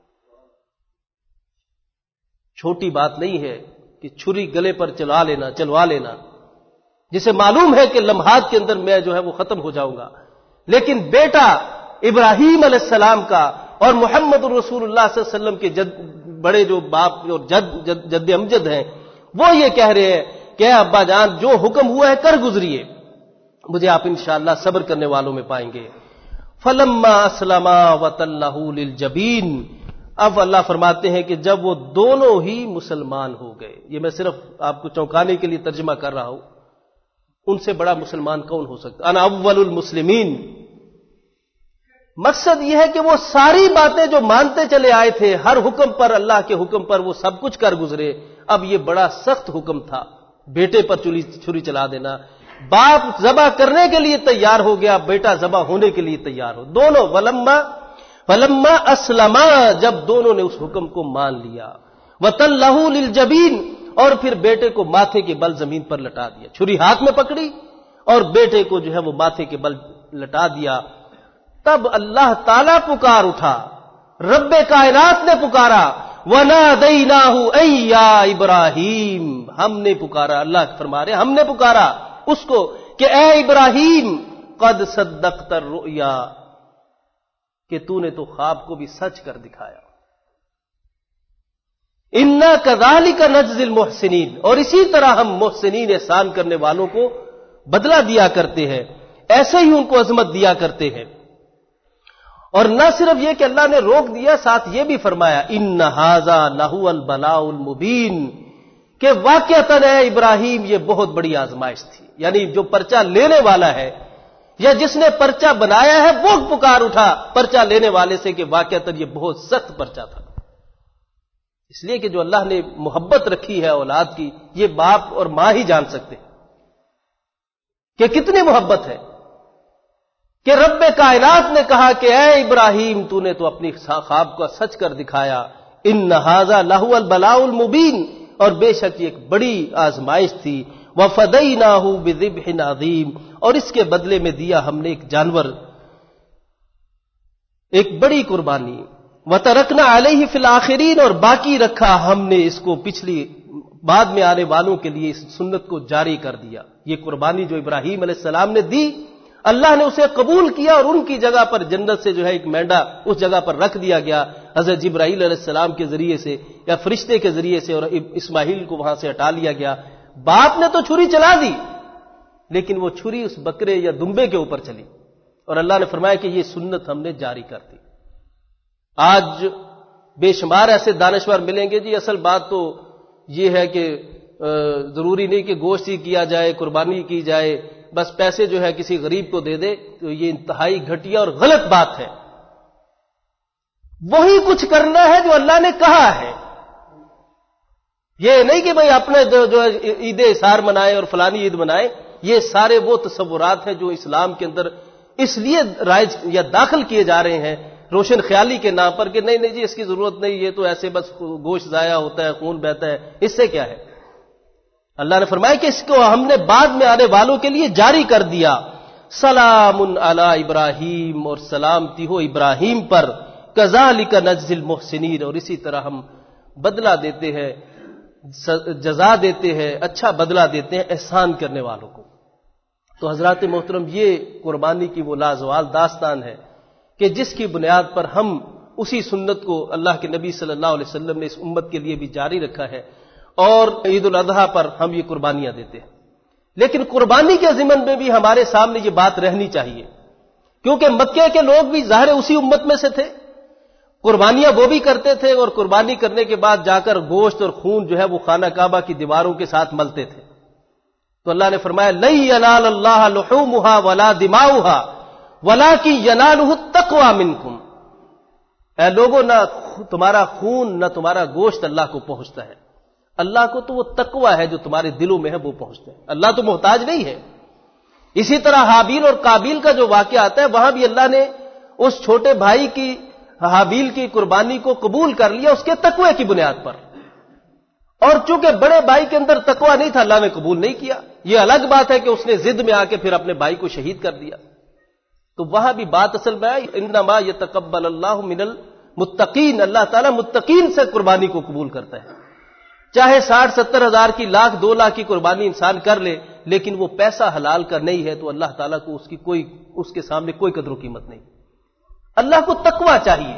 چھوٹی بات نہیں ہے کہ چھری گلے پر چلوا لینا جسے معلوم ہے کہ لمحات کے اندر میں جو ہے وہ ختم ہو جاؤں گا، لیکن بیٹا ابراہیم علیہ السلام کا اور محمد رسول اللہ صلی اللہ علیہ وسلم کے بڑے جو باپ اور جد امجد ہیں، وہ یہ کہہ رہے ہیں کہ اے ابا جان جو حکم ہوا ہے کر گزریے، مجھے آپ انشاءاللہ صبر کرنے والوں میں پائیں گے. فلما اسلما وتلہ للجبین، اب اللہ فرماتے ہیں کہ جب وہ دونوں ہی مسلمان ہو گئے، یہ میں صرف آپ کو چونکانے کے لیے ترجمہ کر رہا ہوں، ان سے بڑا مسلمان کون ہو سکتا؟ انا اول المسلمین. مقصد یہ ہے کہ وہ ساری باتیں جو مانتے چلے آئے تھے، ہر حکم پر، اللہ کے حکم پر وہ سب کچھ کر گزرے. اب یہ بڑا سخت حکم تھا، بیٹے پر چھری چلا دینا. باپ ذبح کرنے کے لیے تیار ہو گیا، بیٹا ذبح ہونے کے لیے تیار ہو. دونوں فلما اسلما، جب دونوں نے اس حکم کو مان لیا. وتلہ للجبین، اور پھر بیٹے کو ماتھے کے بل زمین پر لٹا دیا. چھری ہاتھ میں پکڑی اور بیٹے کو جو ہے وہ ماتھے کے بل لٹا دیا. تب اللہ تعالیٰ پکار اٹھا، رب کائنات نے پکارا. وَنَادَيْنَاهُ أَيْ يَا إِبْرَاهِيمُ، ہم نے پکارا، اللہ فرما رہے ہم نے پکارا اس کو کہ اے ابراہیم قد صدقت الرؤیا، کہ تو نے تو خواب کو بھی سچ کر دکھایا. اِنَّا كَذَلِكَ نَجْزِي الْمُحْسِنِينَ، اور اسی طرح ہم محسنین احسان کرنے والوں کو بدلہ دیا کرتے ہیں، ایسے ہی ان کو عظمت دیا کرتے ہیں. اور نہ صرف یہ کہ اللہ نے روک دیا، ساتھ یہ بھی فرمایا ان ھذا لہو البلاء المبین، کہ واقعتاً اے ابراہیم یہ بہت بڑی آزمائش تھی. یعنی جو پرچہ لینے والا ہے یا جس نے پرچہ بنایا ہے وہ پکار اٹھا پرچہ لینے والے سے کہ واقعتاً یہ بہت سخت پرچہ تھا. اس لیے کہ جو اللہ نے محبت رکھی ہے اولاد کی، یہ باپ اور ماں ہی جان سکتے کہ کتنی محبت ہے. کہ رب کائنات نے کہا کہ اے ابراہیم تو نے تو اپنی خواب کا سچ کر دکھایا. ان ھذا لہو البلاء المبین، اور بے شک یہ ایک بڑی آزمائش تھی. وفدیناہ بذبح عظیم، اور اس کے بدلے میں دیا ہم نے ایک جانور، ایک بڑی قربانی. وترکنا علیہ فی الآخرین، اور باقی رکھا ہم نے اس کو پچھلی بعد میں آنے والوں کے لیے اس سنت کو جاری کر دیا. یہ قربانی جو ابراہیم علیہ السلام نے دی، اللہ نے اسے قبول کیا اور ان کی جگہ پر جنت سے جو ہے ایک مینڈا اس جگہ پر رکھ دیا گیا حضرت جبرائیل علیہ السلام کے ذریعے سے یا فرشتے کے ذریعے سے، اور اسماعیل کو وہاں سے ہٹا لیا گیا. باپ نے تو چھری چلا دی لیکن وہ چھری اس بکرے یا دمبے کے اوپر چلی، اور اللہ نے فرمایا کہ یہ سنت ہم نے جاری کر دی. آج بے شمار ایسے دانشور ملیں گے جی اصل بات تو یہ ہے کہ ضروری نہیں کہ گوشت ہی کیا جائے، قربانی کی جائے، بس پیسے جو ہے کسی غریب کو دے دے. تو یہ انتہائی گھٹیا اور غلط بات ہے. وہی کچھ کرنا ہے جو اللہ نے کہا ہے. یہ نہیں کہ بھئی اپنے جو عید اثار منائے اور فلانی عید منائے. یہ سارے وہ تصورات ہیں جو اسلام کے اندر اس لیے رائج یا داخل کیے جا رہے ہیں روشن خیالی کے نام پر کہ نہیں جی اس کی ضرورت نہیں، یہ تو ایسے بس گوشت ضائع ہوتا ہے، خون بہتا ہے، اس سے کیا ہے. اللہ نے فرمایا کہ اس کو ہم نے بعد میں آنے والوں کے لیے جاری کر دیا. سلام علی ابراہیم، اور سلامتی ہو ابراہیم پر. کذالک نجزی المحسنین، اور اسی طرح ہم بدلہ دیتے ہیں، جزا دیتے ہیں، اچھا بدلہ دیتے ہیں احسان کرنے والوں کو. تو حضرات محترم، یہ قربانی کی وہ لازوال داستان ہے کہ جس کی بنیاد پر ہم اسی سنت کو اللہ کے نبی صلی اللہ علیہ وسلم نے اس امت کے لیے بھی جاری رکھا ہے، اور عید الاضحیٰ پر ہم یہ قربانیاں دیتے ہیں. لیکن قربانی کے ضمن میں بھی ہمارے سامنے یہ بات رہنی چاہیے، کیونکہ مکے کے لوگ بھی ظاہر اسی امت میں سے تھے، قربانیاں وہ بھی کرتے تھے، اور قربانی کرنے کے بعد جا کر گوشت اور خون جو ہے وہ خانہ کعبہ کی دیواروں کے ساتھ ملتے تھے. تو اللہ نے فرمایا لن ینال اللہ لحومها ولا دماؤها ولکن ینالہ التقوی منکم. اے لوگوں، نہ تمہارا خون نہ تمہارا گوشت اللہ کو پہنچتا ہے، اللہ کو تو وہ تقوی ہے جو تمہارے دلوں میں ہے وہ پہنچتا ہے. اللہ تو محتاج نہیں ہے. اسی طرح حابیل اور قابیل کا جو واقعہ آتا ہے وہاں بھی اللہ نے اس چھوٹے بھائی کی حابیل کی قربانی کو قبول کر لیا اس کے تقوی کی بنیاد پر، اور چونکہ بڑے بھائی کے اندر تقوی نہیں تھا اللہ نے قبول نہیں کیا۔ یہ الگ بات ہے کہ اس نے ضد میں آ کے پھر اپنے بھائی کو شہید کر دیا۔ تو وہاں بھی بات اصل میں ہے انما یتقبل اللہ من المتقین، اللہ تعالیٰ متقین سے قربانی کو قبول کرتا ہے، چاہے 60-70 ہزار کی، 1,00,000 2,00,000 کی قربانی انسان کر لے، لیکن وہ پیسہ حلال کا نہیں ہے تو اللہ تعالیٰ کو اس کے سامنے کوئی قدر و قیمت نہیں۔ اللہ کو تقوی چاہیے۔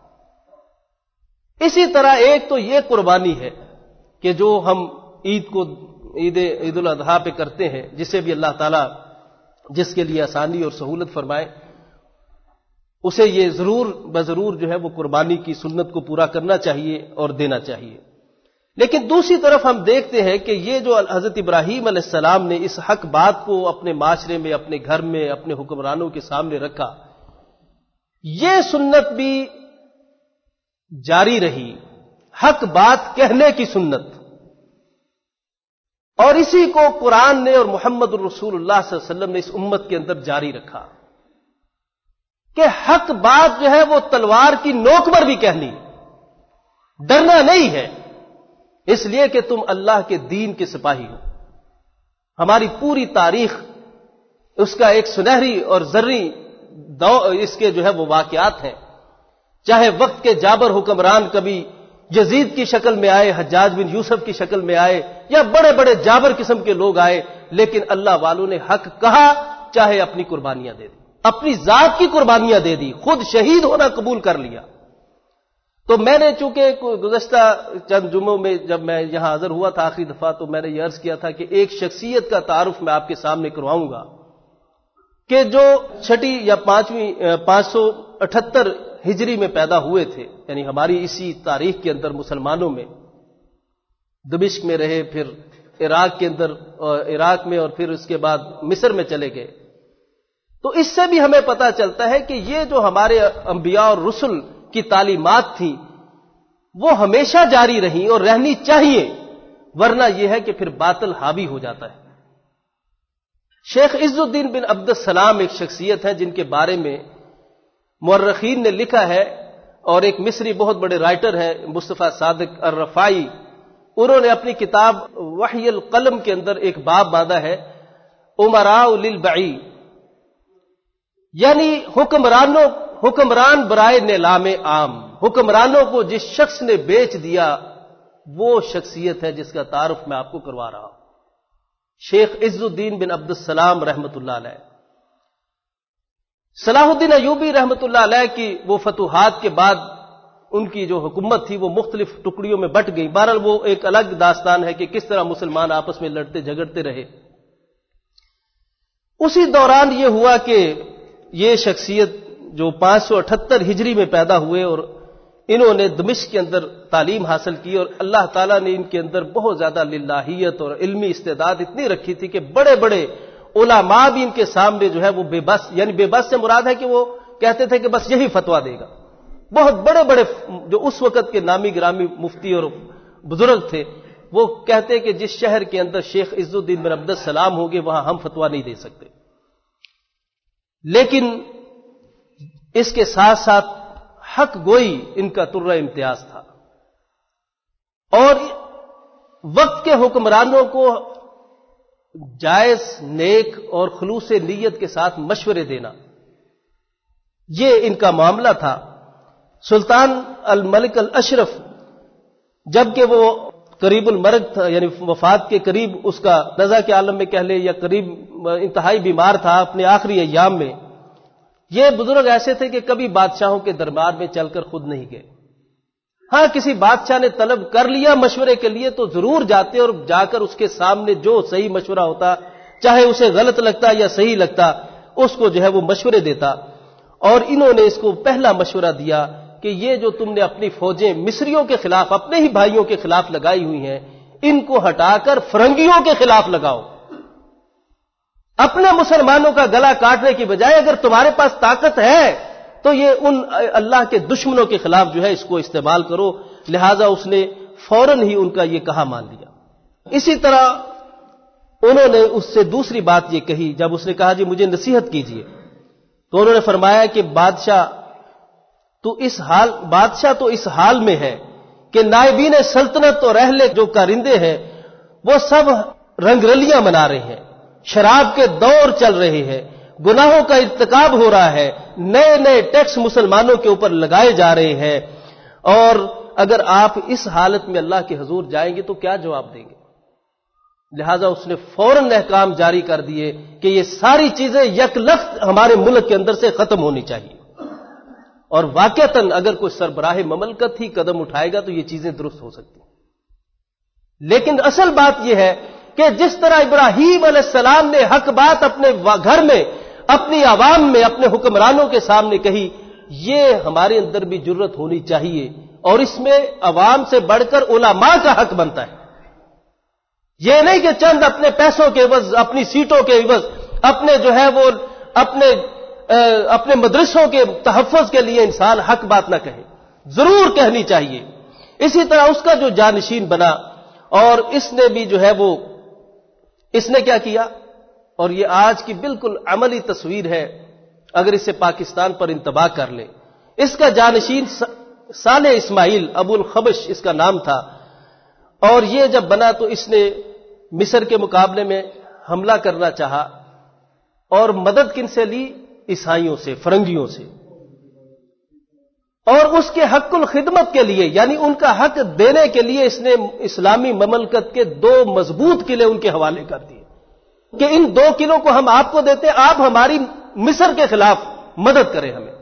اسی طرح ایک تو یہ قربانی ہے کہ جو ہم عید الاضحیٰ پہ کرتے ہیں، جسے بھی اللہ تعالیٰ جس کے لیے آسانی اور سہولت فرمائے، اسے یہ ضرور جو ہے وہ قربانی کی سنت کو پورا کرنا چاہیے اور دینا چاہیے۔ لیکن دوسری طرف ہم دیکھتے ہیں کہ یہ جو حضرت ابراہیم علیہ السلام نے اس حق بات کو اپنے معاشرے میں، اپنے گھر میں، اپنے حکمرانوں کے سامنے رکھا، یہ سنت بھی جاری رہی، حق بات کہنے کی سنت، اور اسی کو قرآن نے اور محمد الرسول اللہ صلی اللہ علیہ وسلم نے اس امت کے اندر جاری رکھا کہ حق بات جو ہے وہ تلوار کی نوک پر بھی کہنی، ڈرنا نہیں ہے، اس لیے کہ تم اللہ کے دین کے سپاہی ہو۔ ہماری پوری تاریخ اس کا ایک سنہری اور زرعی اس کے جو ہے وہ واقعات ہیں، چاہے وقت کے جابر حکمران کبھی یزید کی شکل میں آئے، حجاج بن یوسف کی شکل میں آئے، یا بڑے بڑے جابر قسم کے لوگ آئے، لیکن اللہ والوں نے حق کہا، چاہے اپنی قربانیاں دے دی، اپنی ذات کی قربانیاں دے دی، خود شہید ہونا قبول کر لیا۔ تو میں نے چونکہ گزشتہ چند جمعوں میں جب میں یہاں حاضر ہوا تھا آخری دفعہ، تو میں نے یہ عرض کیا تھا کہ ایک شخصیت کا تعارف میں آپ کے سامنے کرواؤں گا کہ جو 6 یا 578 ہجری میں پیدا ہوئے تھے، یعنی ہماری اسی تاریخ کے اندر مسلمانوں میں، دمشق میں رہے، پھر عراق میں، اور پھر اس کے بعد مصر میں چلے گئے۔ تو اس سے بھی ہمیں پتہ چلتا ہے کہ یہ جو ہمارے انبیاء اور رسل کی تعلیمات تھیں وہ ہمیشہ جاری رہیں اور رہنی چاہیے، ورنہ یہ ہے کہ پھر باطل حاوی ہو جاتا ہے۔ شیخ عز الدین بن عبد السلام ایک شخصیت ہے جن کے بارے میں مورخین نے لکھا ہے، اور ایک مصری بہت بڑے رائٹر ہیں مصطفیٰ صادق الرفائی، انہوں نے اپنی کتاب وحی القلم کے اندر ایک باب باندھا ہے امراء للبعی، یعنی حکمران برائے نیلام عام، حکمرانوں کو جس شخص نے بیچ دیا وہ شخصیت ہے جس کا تعارف میں آپ کو کروا رہا ہوں، شیخ عز الدین بن عبد السلام رحمۃ اللہ علیہ۔ صلاح الدین ایوبی رحمۃ اللہ علیہ کی وہ فتوحات کے بعد ان کی جو حکومت تھی وہ مختلف ٹکڑیوں میں بٹ گئی، بہرحال وہ ایک الگ داستان ہے کہ کس طرح مسلمان آپس میں لڑتے جھگڑتے رہے۔ اسی دوران یہ ہوا کہ یہ شخصیت جو 578 ہجری میں پیدا ہوئے، اور انہوں نے دمشق کے اندر تعلیم حاصل کی، اور اللہ تعالیٰ نے ان کے اندر بہت زیادہ للہیت اور علمی استعداد اتنی رکھی تھی کہ بڑے بڑے علماء بھی ان کے سامنے جو ہے وہ بے بس، یعنی بے بس سے مراد ہے کہ وہ کہتے تھے کہ بس یہی فتویٰ دے گا۔ بہت بڑے بڑے جو اس وقت کے نامی گرامی مفتی اور بزرگ تھے وہ کہتے کہ جس شہر کے اندر شیخ عز الدین بن عبد السلام ہوں گے وہاں ہم فتویٰ نہیں دے سکتے۔ لیکن اس کے ساتھ ساتھ حق گوئی ان کا ترہ امتیاز تھا، اور وقت کے حکمرانوں کو جائز، نیک اور خلوص نیت کے ساتھ مشورے دینا، یہ ان کا معاملہ تھا۔ سلطان الملک الاشرف جبکہ وہ قریب المرگ تھا، یعنی وفات کے قریب، اس کا نزع کے عالم میں کہہ لے یا قریب انتہائی بیمار تھا اپنے آخری ایام میں، یہ بزرگ ایسے تھے کہ کبھی بادشاہوں کے دربار میں چل کر خود نہیں گئے۔ ہاں کسی بادشاہ نے طلب کر لیا مشورے کے لیے تو ضرور جاتے، اور جا کر اس کے سامنے جو صحیح مشورہ ہوتا، چاہے اسے غلط لگتا یا صحیح لگتا، اس کو جو ہے وہ مشورے دیتا۔ اور انہوں نے اس کو پہلا مشورہ دیا کہ یہ جو تم نے اپنی فوجیں مصریوں کے خلاف، اپنے ہی بھائیوں کے خلاف لگائی ہوئی ہیں، ان کو ہٹا کر فرنگیوں کے خلاف لگاؤ۔ اپنے مسلمانوں کا گلا کاٹنے کی بجائے اگر تمہارے پاس طاقت ہے تو یہ ان اللہ کے دشمنوں کے خلاف جو ہے اس کو استعمال کرو۔ لہذا اس نے فوراً ہی ان کا یہ کہا مان لیا۔ اسی طرح انہوں نے اس سے دوسری بات یہ کہی، جب اس نے کہا جی مجھے نصیحت کیجیے، تو انہوں نے فرمایا کہ بادشاہ بادشاہ تو اس حال میں ہے کہ نائبین سلطنت اور اہل جو کارندے ہیں وہ سب رنگ رلیاں منا رہے ہیں، شراب کے دور چل رہے ہیں، گناہوں کا ارتکاب ہو رہا ہے، نئے نئے ٹیکس مسلمانوں کے اوپر لگائے جا رہے ہیں، اور اگر آپ اس حالت میں اللہ کے حضور جائیں گے تو کیا جواب دیں گے؟ لہذا اس نے فوراً احکام جاری کر دیے کہ یہ ساری چیزیں یکلخت ہمارے ملک کے اندر سے ختم ہونی چاہیے، اور واقعتاً اگر کوئی سربراہ مملکت ہی قدم اٹھائے گا تو یہ چیزیں درست ہو سکتی ہیں۔ لیکن اصل بات یہ ہے کہ جس طرح ابراہیم علیہ السلام نے حق بات اپنے گھر میں، اپنی عوام میں، اپنے حکمرانوں کے سامنے کہی، یہ ہمارے اندر بھی جرت ہونی چاہیے، اور اس میں عوام سے بڑھ کر علماء کا حق بنتا ہے۔ یہ نہیں کہ چند اپنے پیسوں کے عوض، اپنی سیٹوں کے عوض، اپنے جو ہے وہ اپنے مدرسوں کے تحفظ کے لیے انسان حق بات نہ کہے، ضرور کہنی چاہیے۔ اسی طرح اس کا جو جانشین بنا، اور اس نے بھی جو ہے وہ اس نے کیا کیا، اور یہ آج کی بالکل عملی تصویر ہے اگر اسے پاکستان پر انتباہ کر لے۔ اس کا جانشین صالح اسماعیل ابو الخبش اس کا نام تھا، اور یہ جب بنا تو اس نے مصر کے مقابلے میں حملہ کرنا چاہا، اور مدد کن سے لی؟ عیسائیوں سے، فرنگیوں سے، اور اس کے حق الخدمت کے لیے، یعنی ان کا حق دینے کے لیے اس نے اسلامی مملکت کے 2 مضبوط قلعے ان کے حوالے کر دیے کہ ان 2 قلعوں کو ہم آپ کو دیتے، آپ ہماری مصر کے خلاف مدد کریں ہمیں۔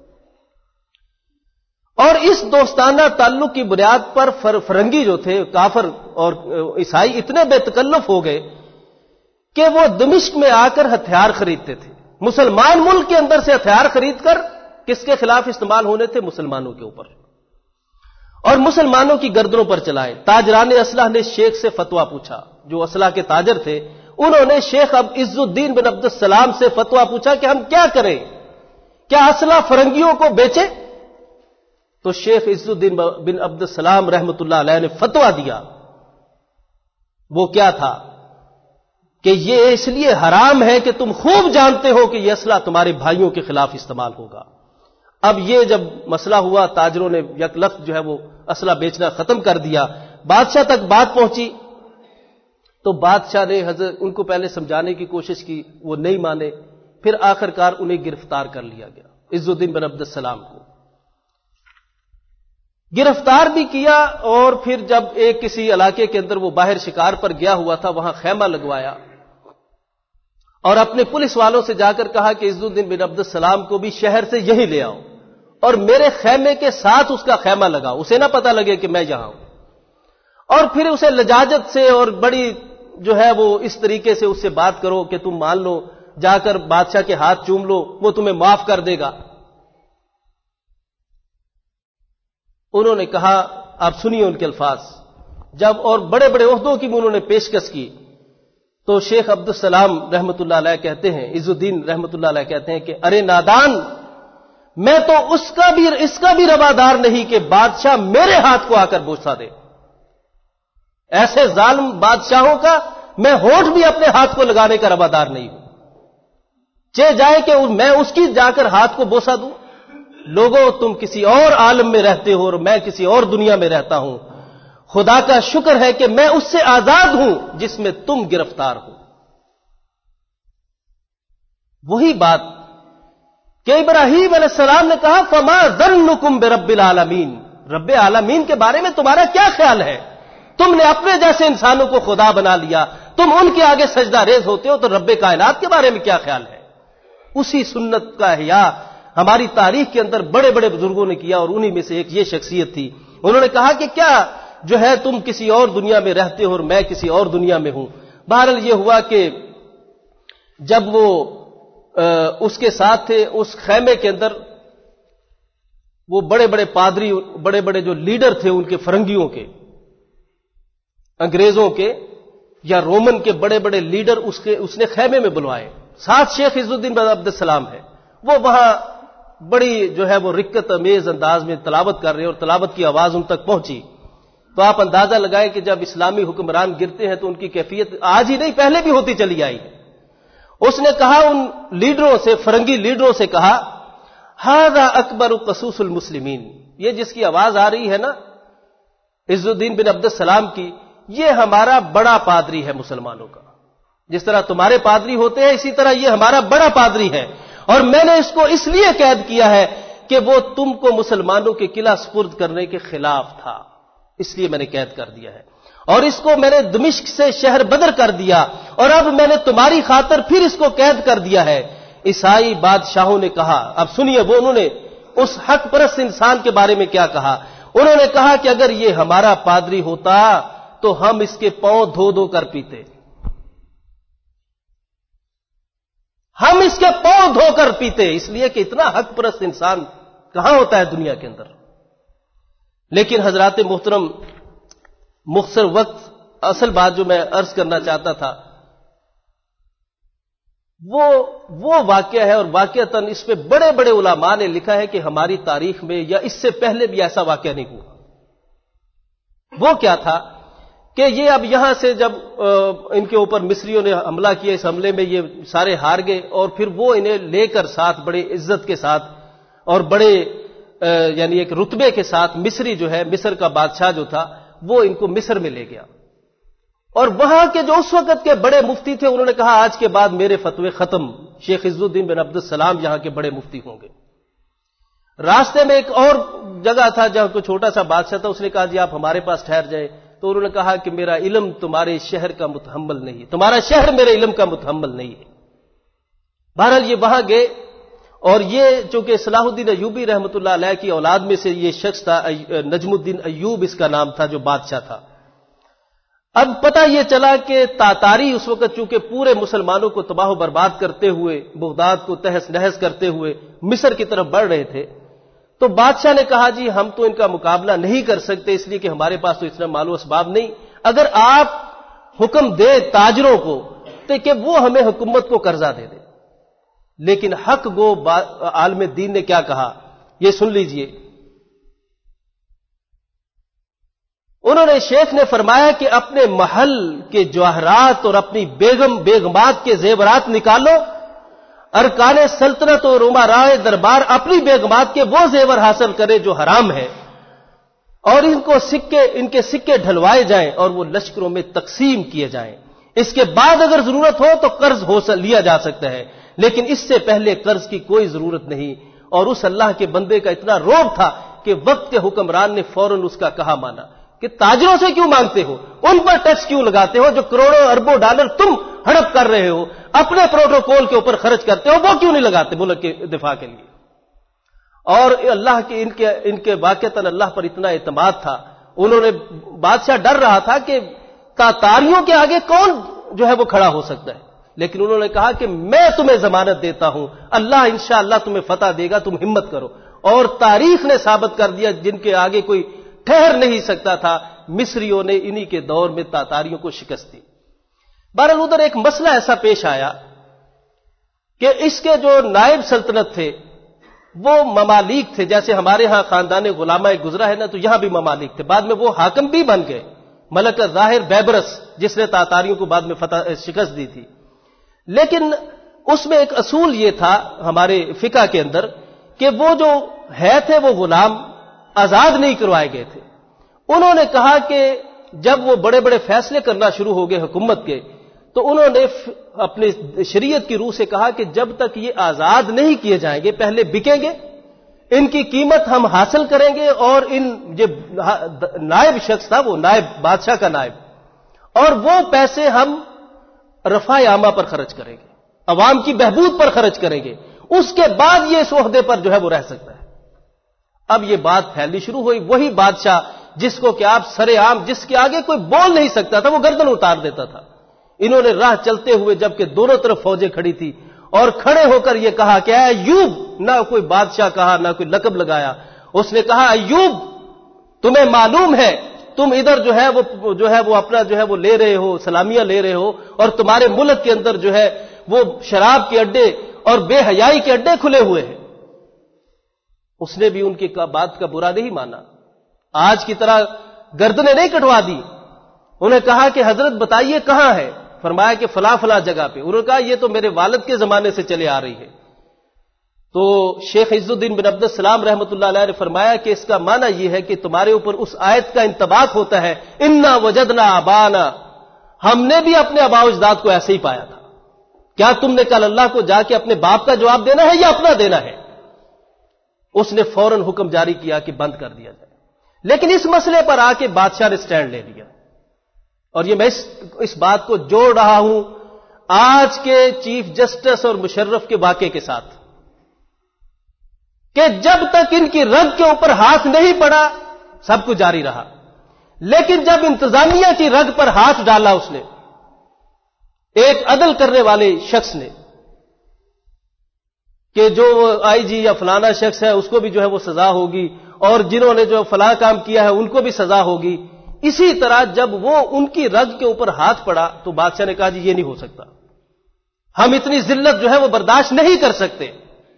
اور اس دوستانہ تعلق کی بنیاد پر فرنگی جو تھے، کافر اور عیسائی، اتنے بے تکلف ہو گئے کہ وہ دمشق میں آ کر ہتھیار خریدتے تھے۔ مسلمان ملک کے اندر سے ہتھیار خرید کر کس کے خلاف استعمال ہونے تھے؟ مسلمانوں کے اوپر، اور مسلمانوں کی گردنوں پر چلائے۔ تاجران اسلحہ نے شیخ سے فتویٰ پوچھا، جو اسلحہ کے تاجر تھے، انہوں نے شیخ عز الدین بن عبد السلام سے فتویٰ پوچھا کہ ہم کیا کریں، کیا اسلحہ فرنگیوں کو بیچیں؟ تو شیخ عز الدین بن عبد السلام رحمۃ اللہ علیہ نے فتویٰ دیا، وہ کیا تھا کہ یہ اس لیے حرام ہے کہ تم خوب جانتے ہو کہ یہ اسلحہ تمہارے بھائیوں کے خلاف استعمال ہوگا۔ اب یہ جب مسئلہ ہوا، تاجروں نے یک لخت جو ہے وہ اسلحہ بیچنا ختم کر دیا، بادشاہ تک بات پہنچی، تو بادشاہ نے ان کو پہلے سمجھانے کی کوشش کی، وہ نہیں مانے، پھر آخرکار انہیں گرفتار کر لیا گیا، عز الدین بن عبد السلام کو گرفتار بھی کیا، اور پھر جب ایک کسی علاقے کے اندر وہ باہر شکار پر گیا ہوا تھا، وہاں خیمہ لگوایا، اور اپنے پولیس والوں سے جا کر کہا کہ عز الدین بن عبد السلام کو بھی شہر سے یہی لے آؤ، اور میرے خیمے کے ساتھ اس کا خیمہ لگاؤ، اسے نہ پتہ لگے کہ میں یہاں ہوں، اور پھر اسے لجاجت سے اور بڑی جو ہے وہ اس طریقے سے اس سے بات کرو کہ تم مان لو، جا کر بادشاہ کے ہاتھ چوم لو، وہ تمہیں معاف کر دے گا۔ انہوں نے کہا، آپ سنیے ان کے الفاظ، جب اور بڑے بڑے عہدوں کی بھی انہوں نے پیشکش کی، تو شیخ عبد السلام رحمۃ اللہ علیہ کہتے ہیں، عز الدین رحمۃ اللہ علیہ کہتے ہیں کہ ارے نادان، میں تو اس کا بھی روادار نہیں کہ بادشاہ میرے ہاتھ کو آ کر بوسہ دے۔ ایسے ظالم بادشاہوں کا میں ہونٹ بھی اپنے ہاتھ کو لگانے کا روادار نہیں ہوں، چاہے جائے کہ میں اس کی جا کر ہاتھ کو بوسہ دوں۔ لوگوں، تم کسی اور عالم میں رہتے ہو اور میں کسی اور دنیا میں رہتا ہوں، خدا کا شکر ہے کہ میں اس سے آزاد ہوں جس میں تم گرفتار ہو۔ وہی بات کہ ابراہیم علیہ السلام نے کہا، فما ظنکم برب العالمین، رب عالمین کے بارے میں تمہارا کیا خیال ہے؟ تم نے اپنے جیسے انسانوں کو خدا بنا لیا، تم ان کے آگے سجدہ ریز ہوتے ہو، تو رب کائنات کے بارے میں کیا خیال ہے؟ اسی سنت کا احیاء ہماری تاریخ کے اندر بڑے بڑے بزرگوں نے کیا، اور انہی میں سے ایک یہ شخصیت تھی۔ انہوں نے کہا کہ کیا جو ہے تم کسی اور دنیا میں رہتے ہو اور میں کسی اور دنیا میں ہوں۔ بہرحال یہ ہوا کہ جب وہ اس کے ساتھ تھے، اس خیمے کے اندر وہ بڑے بڑے پادری، بڑے بڑے جو لیڈر تھے ان کے، فرنگیوں کے، انگریزوں کے یا رومن کے بڑے بڑے لیڈر اس نے خیمے میں بلوائے، ساتھ شیخ عز الدین بن عبد السلام ہے۔ وہ وہاں بڑی جو ہے وہ رکت امیز انداز میں تلاوت کر رہے اور تلاوت کی آواز ان تک پہنچی، تو آپ اندازہ لگائیں کہ جب اسلامی حکمران گرتے ہیں تو ان کی کیفیت آج ہی نہیں پہلے بھی ہوتی چلی آئی۔ اس نے کہا ان لیڈروں سے، فرنگی لیڈروں سے کہا، ھذا اکبر قصوص المسلمین، یہ جس کی آواز آ رہی ہے نا عز الدین بن عبد السلام کی، یہ ہمارا بڑا پادری ہے مسلمانوں کا. جس طرح تمہارے پادری ہوتے ہیں اسی طرح یہ ہمارا بڑا پادری ہے، اور میں نے اس کو اس لیے قید کیا ہے کہ وہ تم کو مسلمانوں کے قلعہ سپرد کرنے کے خلاف تھا، اس لیے میں نے قید کر دیا ہے. اور اس کو میں نے دمشق سے شہر بدر کر دیا، اور اب میں نے تمہاری خاطر پھر اس کو قید کر دیا ہے. عیسائی بادشاہوں نے کہا، اب سنیے وہ انہوں نے اس حق پرست انسان کے بارے میں کیا کہا. انہوں نے کہا کہ اگر یہ ہمارا پادری ہوتا تو ہم اس کے پاؤں دھو دھو کر پیتے، ہم اس کے پاؤں دھو کر پیتے، اس لیے کہ اتنا حق پرست انسان کہاں ہوتا ہے دنیا کے اندر. لیکن حضرات محترم، مختصر وقت، اصل بات جو میں عرض کرنا چاہتا تھا وہ واقعہ ہے، اور واقعتاً اس پہ بڑے بڑے علماء نے لکھا ہے کہ ہماری تاریخ میں یا اس سے پہلے بھی ایسا واقعہ نہیں ہوا. وہ کیا تھا کہ یہ اب یہاں سے جب ان کے اوپر مصریوں نے حملہ کیا، اس حملے میں یہ سارے ہار گئے، اور پھر وہ انہیں لے کر ساتھ بڑے عزت کے ساتھ اور بڑے یعنی ایک رتبے کے ساتھ مصری جو ہے، مصر کا بادشاہ جو تھا، وہ ان کو مصر میں لے گیا. اور وہاں کے جو اس وقت کے بڑے مفتی تھے انہوں نے کہا آج کے بعد میرے فتوے ختم، شیخ عز الدین بن عبد السلام یہاں کے بڑے مفتی ہوں گے. راستے میں ایک اور جگہ تھا جہاں کوئی چھوٹا سا بادشاہ تھا، اس نے کہا جی آپ ہمارے پاس ٹھہر جائیں. تو انہوں نے کہا کہ میرا علم تمہارے شہر کا متحمل نہیں ہے، تمہارا شہر میرے علم کا متحمل نہیں ہے. بہرحال یہ وہاں گئے، اور یہ چونکہ صلاح الدین ایوبی رحمۃ اللہ علیہ کی اولاد میں سے یہ شخص تھا، نجم الدین ایوب اس کا نام تھا، جو بادشاہ تھا. اب پتہ یہ چلا کہ تاتاری اس وقت چونکہ پورے مسلمانوں کو تباہ و برباد کرتے ہوئے، بغداد کو تہس نہس کرتے ہوئے مصر کی طرف بڑھ رہے تھے، تو بادشاہ نے کہا جی ہم تو ان کا مقابلہ نہیں کر سکتے، اس لیے کہ ہمارے پاس تو اتنا مال و اسباب نہیں. اگر آپ حکم دیں تاجروں کو تو کہ وہ ہمیں حکومت کو قرضہ دے دیں. لیکن حق گو عالم دین نے کیا کہا یہ سن لیجئے. انہوں نے شیخ نے فرمایا کہ اپنے محل کے جواہرات اور اپنی بیگمات کے زیورات نکالو، ارکان سلطنت اور امراء دربار اپنی بیگمات کے وہ زیور حاصل کرے جو حرام ہے، اور ان کے سکے ڈھلوائے جائیں اور وہ لشکروں میں تقسیم کیے جائیں. اس کے بعد اگر ضرورت ہو تو قرض لیا جا سکتا ہے، لیکن اس سے پہلے قرض کی کوئی ضرورت نہیں. اور اس اللہ کے بندے کا اتنا روب تھا کہ وقت کے حکمران نے فوراً اس کا کہا مانا کہ تاجروں سے کیوں مانگتے ہو، ان پر ٹیکس کیوں لگاتے ہو، جو کروڑوں اربوں ڈالر تم ہڑپ کر رہے ہو، اپنے پروٹوکول کے اوپر خرچ کرتے ہو، وہ کیوں نہیں لگاتے ملک کے دفاع کے لیے. اور اللہ کے ان کے واقعتاً اللہ پر اتنا اعتماد تھا، انہوں نے بادشاہ ڈر رہا تھا کہ تاتاریوں کے آگے کون جو ہے وہ کھڑا ہو سکتا ہے، لیکن انہوں نے کہا کہ میں تمہیں ضمانت دیتا ہوں، اللہ انشاءاللہ تمہیں فتح دے گا، تم ہمت کرو. اور تاریخ نے ثابت کر دیا جن کے آگے کوئی ٹھہر نہیں سکتا تھا، مصریوں نے انہی کے دور میں تاتاریوں کو شکست دی. بہرحال ادھر ایک مسئلہ ایسا پیش آیا کہ اس کے جو نائب سلطنت تھے وہ ممالک تھے، جیسے ہمارے ہاں خاندان غلامہ گزرا ہے نا، تو یہاں بھی ممالک تھے. بعد میں وہ حاکم بھی بن گئے، ملک ظاہر بیبرس جس نے تاتاریوں کو بعد میں شکست دی تھی. لیکن اس میں ایک اصول یہ تھا ہمارے فقہ کے اندر کہ وہ جو تھے وہ غلام آزاد نہیں کروائے گئے تھے. انہوں نے کہا کہ جب وہ بڑے بڑے فیصلے کرنا شروع ہو گئے حکومت کے، تو انہوں نے اپنی شریعت کی روح سے کہا کہ جب تک یہ آزاد نہیں کیے جائیں گے پہلے بکیں گے، ان کی قیمت ہم حاصل کریں گے، اور یہ نائب شخص تھا، وہ نائب بادشاہ کا نائب، اور وہ پیسے ہم رفع عامہ پر خرچ کریں گے، عوام کی بہبود پر خرچ کریں گے، اس کے بعد یہ اس عہدے پر جو ہے وہ رہ سکتا ہے. اب یہ بات پھیلنی شروع ہوئی. وہی بادشاہ جس کو کہ آپ سرے عام، جس کے آگے کوئی بول نہیں سکتا تھا، وہ گردن اتار دیتا تھا. انہوں نے راہ چلتے ہوئے جبکہ دونوں طرف فوجیں کھڑی تھی، اور کھڑے ہو کر یہ کہا کہ اے ایوب، نہ کوئی بادشاہ کہا نہ کوئی لقب لگایا. اس نے کہا ایوب تمہیں معلوم ہے تم ادھر جو ہے وہ اپنا جو ہے وہ لے رہے ہو، سلامیاں لے رہے ہو، اور تمہارے ملک کے اندر جو ہے وہ شراب کے اڈے اور بے حیائی کے اڈے کھلے ہوئے ہیں. اس نے بھی ان کی بات کا برا نہیں مانا، آج کی طرح گردنیں نہیں کٹوا دی. انہیں کہا کہ حضرت بتائیے کہاں ہے، فرمایا کہ فلاں فلاں جگہ پہ. انہوں نے کہا یہ تو میرے والد کے زمانے سے چلے آ رہی ہے. تو شیخ عز الدین بن عبد السلام رحمۃ اللہ علیہ نے فرمایا کہ اس کا معنی یہ ہے کہ تمہارے اوپر اس آیت کا انطباق ہوتا ہے انا وجدنا آبانا، ہم نے بھی اپنے آباء و اجداد کو ایسے ہی پایا تھا. کیا تم نے کل اللہ کو جا کے اپنے باپ کا جواب دینا ہے یا اپنا دینا ہے؟ اس نے فوراً حکم جاری کیا کہ بند کر دیا جائے. لیکن اس مسئلے پر آ کے بادشاہ نے سٹینڈ لے لیا. اور یہ میں اس بات کو جوڑ رہا ہوں آج کے چیف جسٹس اور مشرف کے واقعے کے ساتھ کہ جب تک ان کی رگ کے اوپر ہاتھ نہیں پڑا سب کچھ جاری رہا، لیکن جب انتظامیہ کی رگ پر ہاتھ ڈالا اس نے، ایک عدل کرنے والے شخص نے، کہ جو آئی جی یا فلانا شخص ہے اس کو بھی جو ہے وہ سزا ہوگی، اور جنہوں نے جو فلاں کام کیا ہے ان کو بھی سزا ہوگی، اسی طرح جب وہ ان کی رگ کے اوپر ہاتھ پڑا تو بادشاہ نے کہا جی یہ نہیں ہو سکتا، ہم اتنی ذلت جو ہے وہ برداشت نہیں کر سکتے.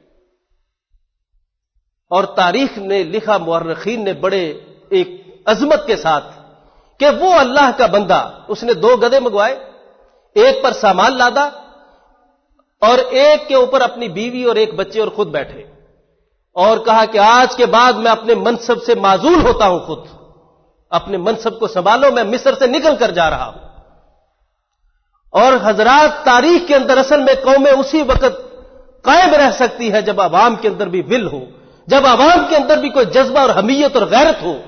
اور تاریخ نے لکھا، مورخین نے بڑے ایک عظمت کے ساتھ کہ وہ اللہ کا بندہ، اس نے 2 گدھے منگوائے، ایک پر سامان لادا اور ایک کے اوپر اپنی بیوی اور ایک بچے اور خود بیٹھے، اور کہا کہ آج کے بعد میں اپنے منصب سے معزول ہوتا ہوں، خود اپنے منصب کو سنبھالو، میں مصر سے نکل کر جا رہا ہوں. اور حضرات تاریخ کے اندر اصل میں قومیں اسی وقت قائم رہ سکتی ہے جب عوام کے اندر بھی ول ہو، جب عوام کے اندر بھی کوئی جذبہ اور حمیت اور غیرت ہو،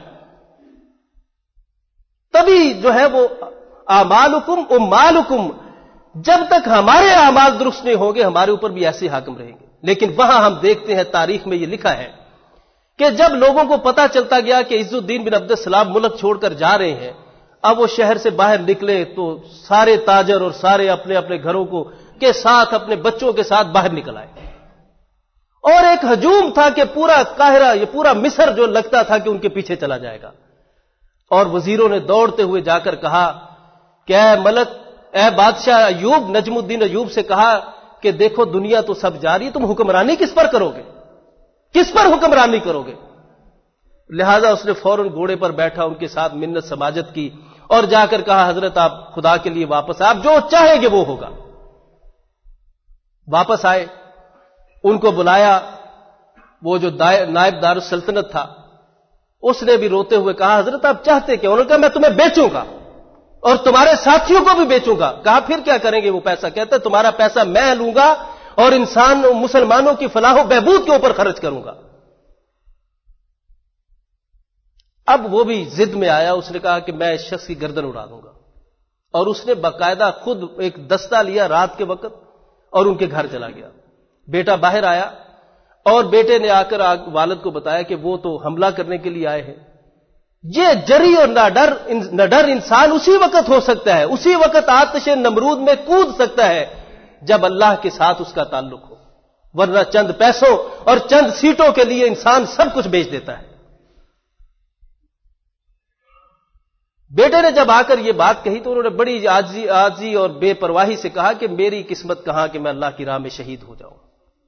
تبھی جو ہے وہ اعمالکم امالکم، جب تک ہمارے اعمال درست نہیں ہوں گے ہمارے اوپر بھی ایسے حاکم رہیں گے. لیکن وہاں ہم دیکھتے ہیں تاریخ میں یہ لکھا ہے کہ جب لوگوں کو پتا چلتا گیا کہ عز الدین بن عبد السلام ملک چھوڑ کر جا رہے ہیں، اب وہ شہر سے باہر نکلے تو سارے تاجر اور سارے اپنے اپنے گھروں کو کے ساتھ اپنے بچوں کے ساتھ باہر نکل آئے، اور ایک ہجوم تھا کہ پورا قاہرہ، یہ پورا مصر جو لگتا تھا کہ ان کے پیچھے چلا جائے گا. اور وزیروں نے دوڑتے ہوئے جا کر کہا کہ اے ملک، اے بادشاہ ایوب، نجم الدین ایوب سے کہا کہ دیکھو دنیا تو سب جا رہی ہے، تم حکمرانی کس پر کرو گے، کس پر حکمرانی کرو گے؟ لہذا اس نے فوراً گھوڑے پر بیٹھا، ان کے ساتھ منت سماجت کی اور جا کر کہا حضرت آپ خدا کے لیے واپس، آپ جو چاہیں گے وہ ہوگا. واپس آئے، ان کو بلایا، وہ جو نائب دار السلطنت تھا اس نے بھی روتے ہوئے کہا حضرت آپ چاہتے کیا؟ انہوں نے کہا میں تمہیں بیچوں گا اور تمہارے ساتھیوں کو بھی بیچوں گا. کہا پھر کیا کریں گے وہ پیسہ؟ کہتا ہے تمہارا پیسہ میں لوں گا اور انسان مسلمانوں کی فلاح و بہبود کے اوپر خرچ کروں گا. اب وہ بھی ضد میں آیا، اس نے کہا کہ میں اس شخص کی گردن اڑا دوں گا، اور اس نے باقاعدہ خود ایک دستہ لیا رات کے وقت اور ان کے گھر چلا گیا. بیٹا باہر آیا اور بیٹے نے آ کر والد کو بتایا کہ وہ تو حملہ کرنے کے لیے آئے ہیں. یہ جری اور نہ ڈر انسان اسی وقت ہو سکتا ہے، اسی وقت آتش نمرود میں کود سکتا ہے جب اللہ کے ساتھ اس کا تعلق ہو، ورنہ چند پیسوں اور چند سیٹوں کے لیے انسان سب کچھ بیچ دیتا ہے. بیٹے نے جب آ کر یہ بات کہی تو انہوں نے بڑی عاجزی اور بے پرواہی سے کہا کہ میری قسمت کہاں کہ میں اللہ کی راہ میں شہید ہو جاؤں.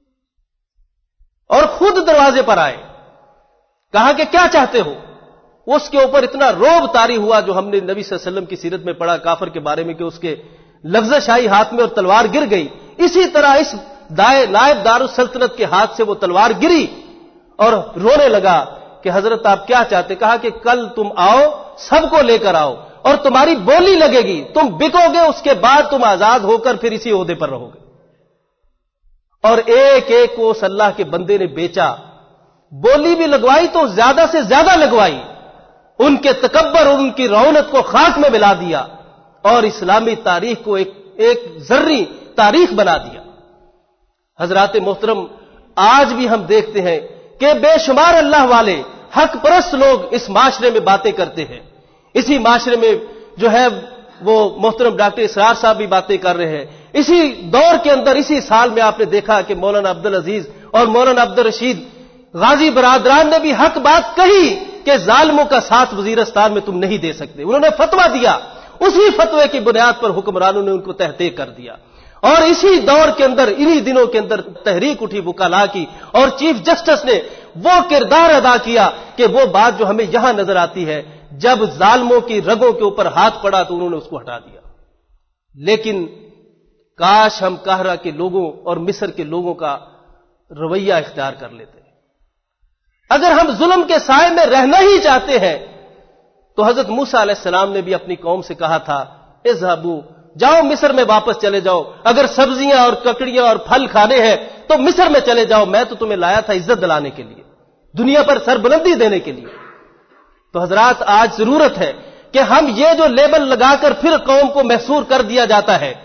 اور خود دروازے پر آئے، کہا کہ کیا چاہتے ہو؟ اس کے اوپر اتنا روب طاری ہوا جو ہم نے نبی صلی اللہ علیہ وسلم کی سیرت میں پڑھا کافر کے بارے میں کہ اس کے لفظش آئی ہاتھ میں اور تلوار گر گئی. اسی طرح اس نائب دار السلطنت کے ہاتھ سے وہ تلوار گری اور رونے لگا کہ حضرت آپ کیا چاہتے؟ کہا کہ کل تم آؤ، سب کو لے کر آؤ اور تمہاری بولی لگے گی، تم بکو گے، اس کے بعد تم آزاد ہو کر پھر اسی عہدے پر رہو گے. اور ایک ایک کو اس اللہ کے بندے نے بیچا، بولی بھی لگوائی تو زیادہ سے زیادہ لگوائی، ان کے تکبر اور ان کی رونت کو خاک میں ملا دیا اور اسلامی تاریخ کو ایک ذری تاریخ بنا دیا. حضرات محترم، آج بھی ہم دیکھتے ہیں کہ بے شمار اللہ والے حق پرست لوگ اس معاشرے میں باتیں کرتے ہیں. اسی معاشرے میں جو ہے وہ محترم ڈاکٹر اسرار صاحب بھی باتیں کر رہے ہیں. اسی دور کے اندر اسی سال میں آپ نے دیکھا کہ مولانا عبدالعزیز اور مولانا عبدالرشید غازی برادران نے بھی حق بات کہی کہ ظالموں کا ساتھ وزیرستان میں تم نہیں دے سکتے. انہوں نے فتویٰ دیا، اسی فتوے کی بنیاد پر حکمرانوں نے ان کو تحقیق کر دیا. اور اسی دور کے اندر انہی دنوں کے اندر تحریک اٹھی وکلاء کی، اور چیف جسٹس نے وہ کردار ادا کیا کہ وہ بات جو ہمیں یہاں نظر آتی ہے، جب ظالموں کی رگوں کے اوپر ہاتھ پڑا تو انہوں نے اس کو ہٹا دیا. لیکن کاش ہم قاہرہ کے لوگوں اور مصر کے لوگوں کا رویہ اختیار کر لیتے. اگر ہم ظلم کے سائے میں رہنا ہی چاہتے ہیں تو حضرت موسیٰ علیہ السلام نے بھی اپنی قوم سے کہا تھا اذهبوا، جاؤ مصر میں واپس چلے جاؤ، اگر سبزیاں اور ککڑیاں اور پھل کھانے ہیں تو مصر میں چلے جاؤ، میں تو تمہیں لایا تھا عزت دلانے کے لیے، دنیا پر سربلندی دینے کے لیے. تو حضرات آج ضرورت ہے کہ ہم یہ جو لیبل لگا کر پھر قوم کو محصور کر دیا جاتا ہے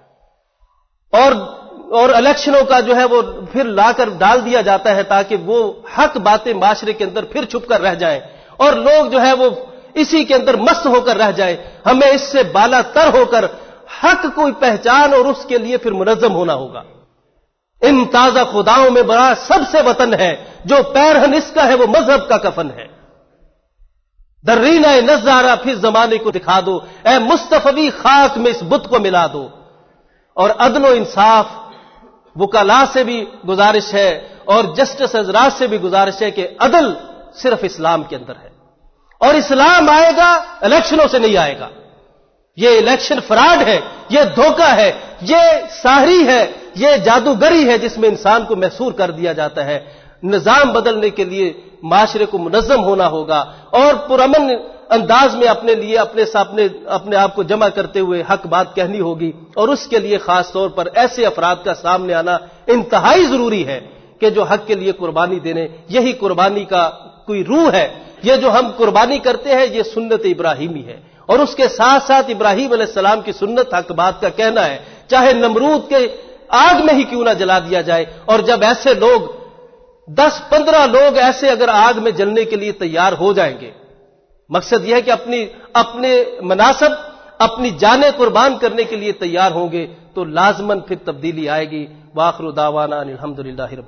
اور الیکشنوں کا جو ہے وہ پھر لا کر ڈال دیا جاتا ہے تاکہ وہ حق باتیں معاشرے کے اندر پھر چھپ کر رہ جائیں اور لوگ جو ہے وہ اسی کے اندر مست ہو کر رہ جائیں. ہمیں اس سے بالا تر ہو کر حق کو پہچان اور اس کے لیے پھر منظم ہونا ہوگا. ان تازہ خداؤں میں بڑا سب سے وطن ہے، جو پیرہن اس کا ہے وہ مذہب کا کفن ہے. درینہ نظارہ پھر زمانے کو دکھا دو، اے مصطفی خاک میں اس بت کو ملا دو. اور عدل و انصاف وکلاء سے بھی گزارش ہے اور جسٹس حضرات سے بھی گزارش ہے کہ عدل صرف اسلام کے اندر ہے، اور اسلام آئے گا الیکشنوں سے نہیں آئے گا. یہ الیکشن فراڈ ہے، یہ دھوکہ ہے، یہ ساحری ہے، یہ جادوگری ہے جس میں انسان کو محصور کر دیا جاتا ہے. نظام بدلنے کے لیے معاشرے کو منظم ہونا ہوگا اور پرامن انداز میں اپنے لیے اپنے آپ کو جمع کرتے ہوئے حق بات کہنی ہوگی. اور اس کے لیے خاص طور پر ایسے افراد کا سامنے آنا انتہائی ضروری ہے کہ جو حق کے لیے قربانی دینے. یہی قربانی کا کوئی روح ہے. یہ جو ہم قربانی کرتے ہیں یہ سنت ابراہیمی ہے، اور اس کے ساتھ ساتھ ابراہیم علیہ السلام کی سنت حق بات کا کہنا ہے، چاہے نمرود کے آگ میں ہی کیوں نہ جلا دیا جائے. اور جب ایسے لوگ 10-15 لوگ ایسے اگر آگ میں جلنے کے لیے تیار ہو جائیں گے، مقصد یہ ہے کہ اپنے مناسب اپنی جانیں قربان کرنے کے لیے تیار ہوں گے تو لازماً پھر تبدیلی آئے گی. وآخر دعوانا ان الحمدللہ رب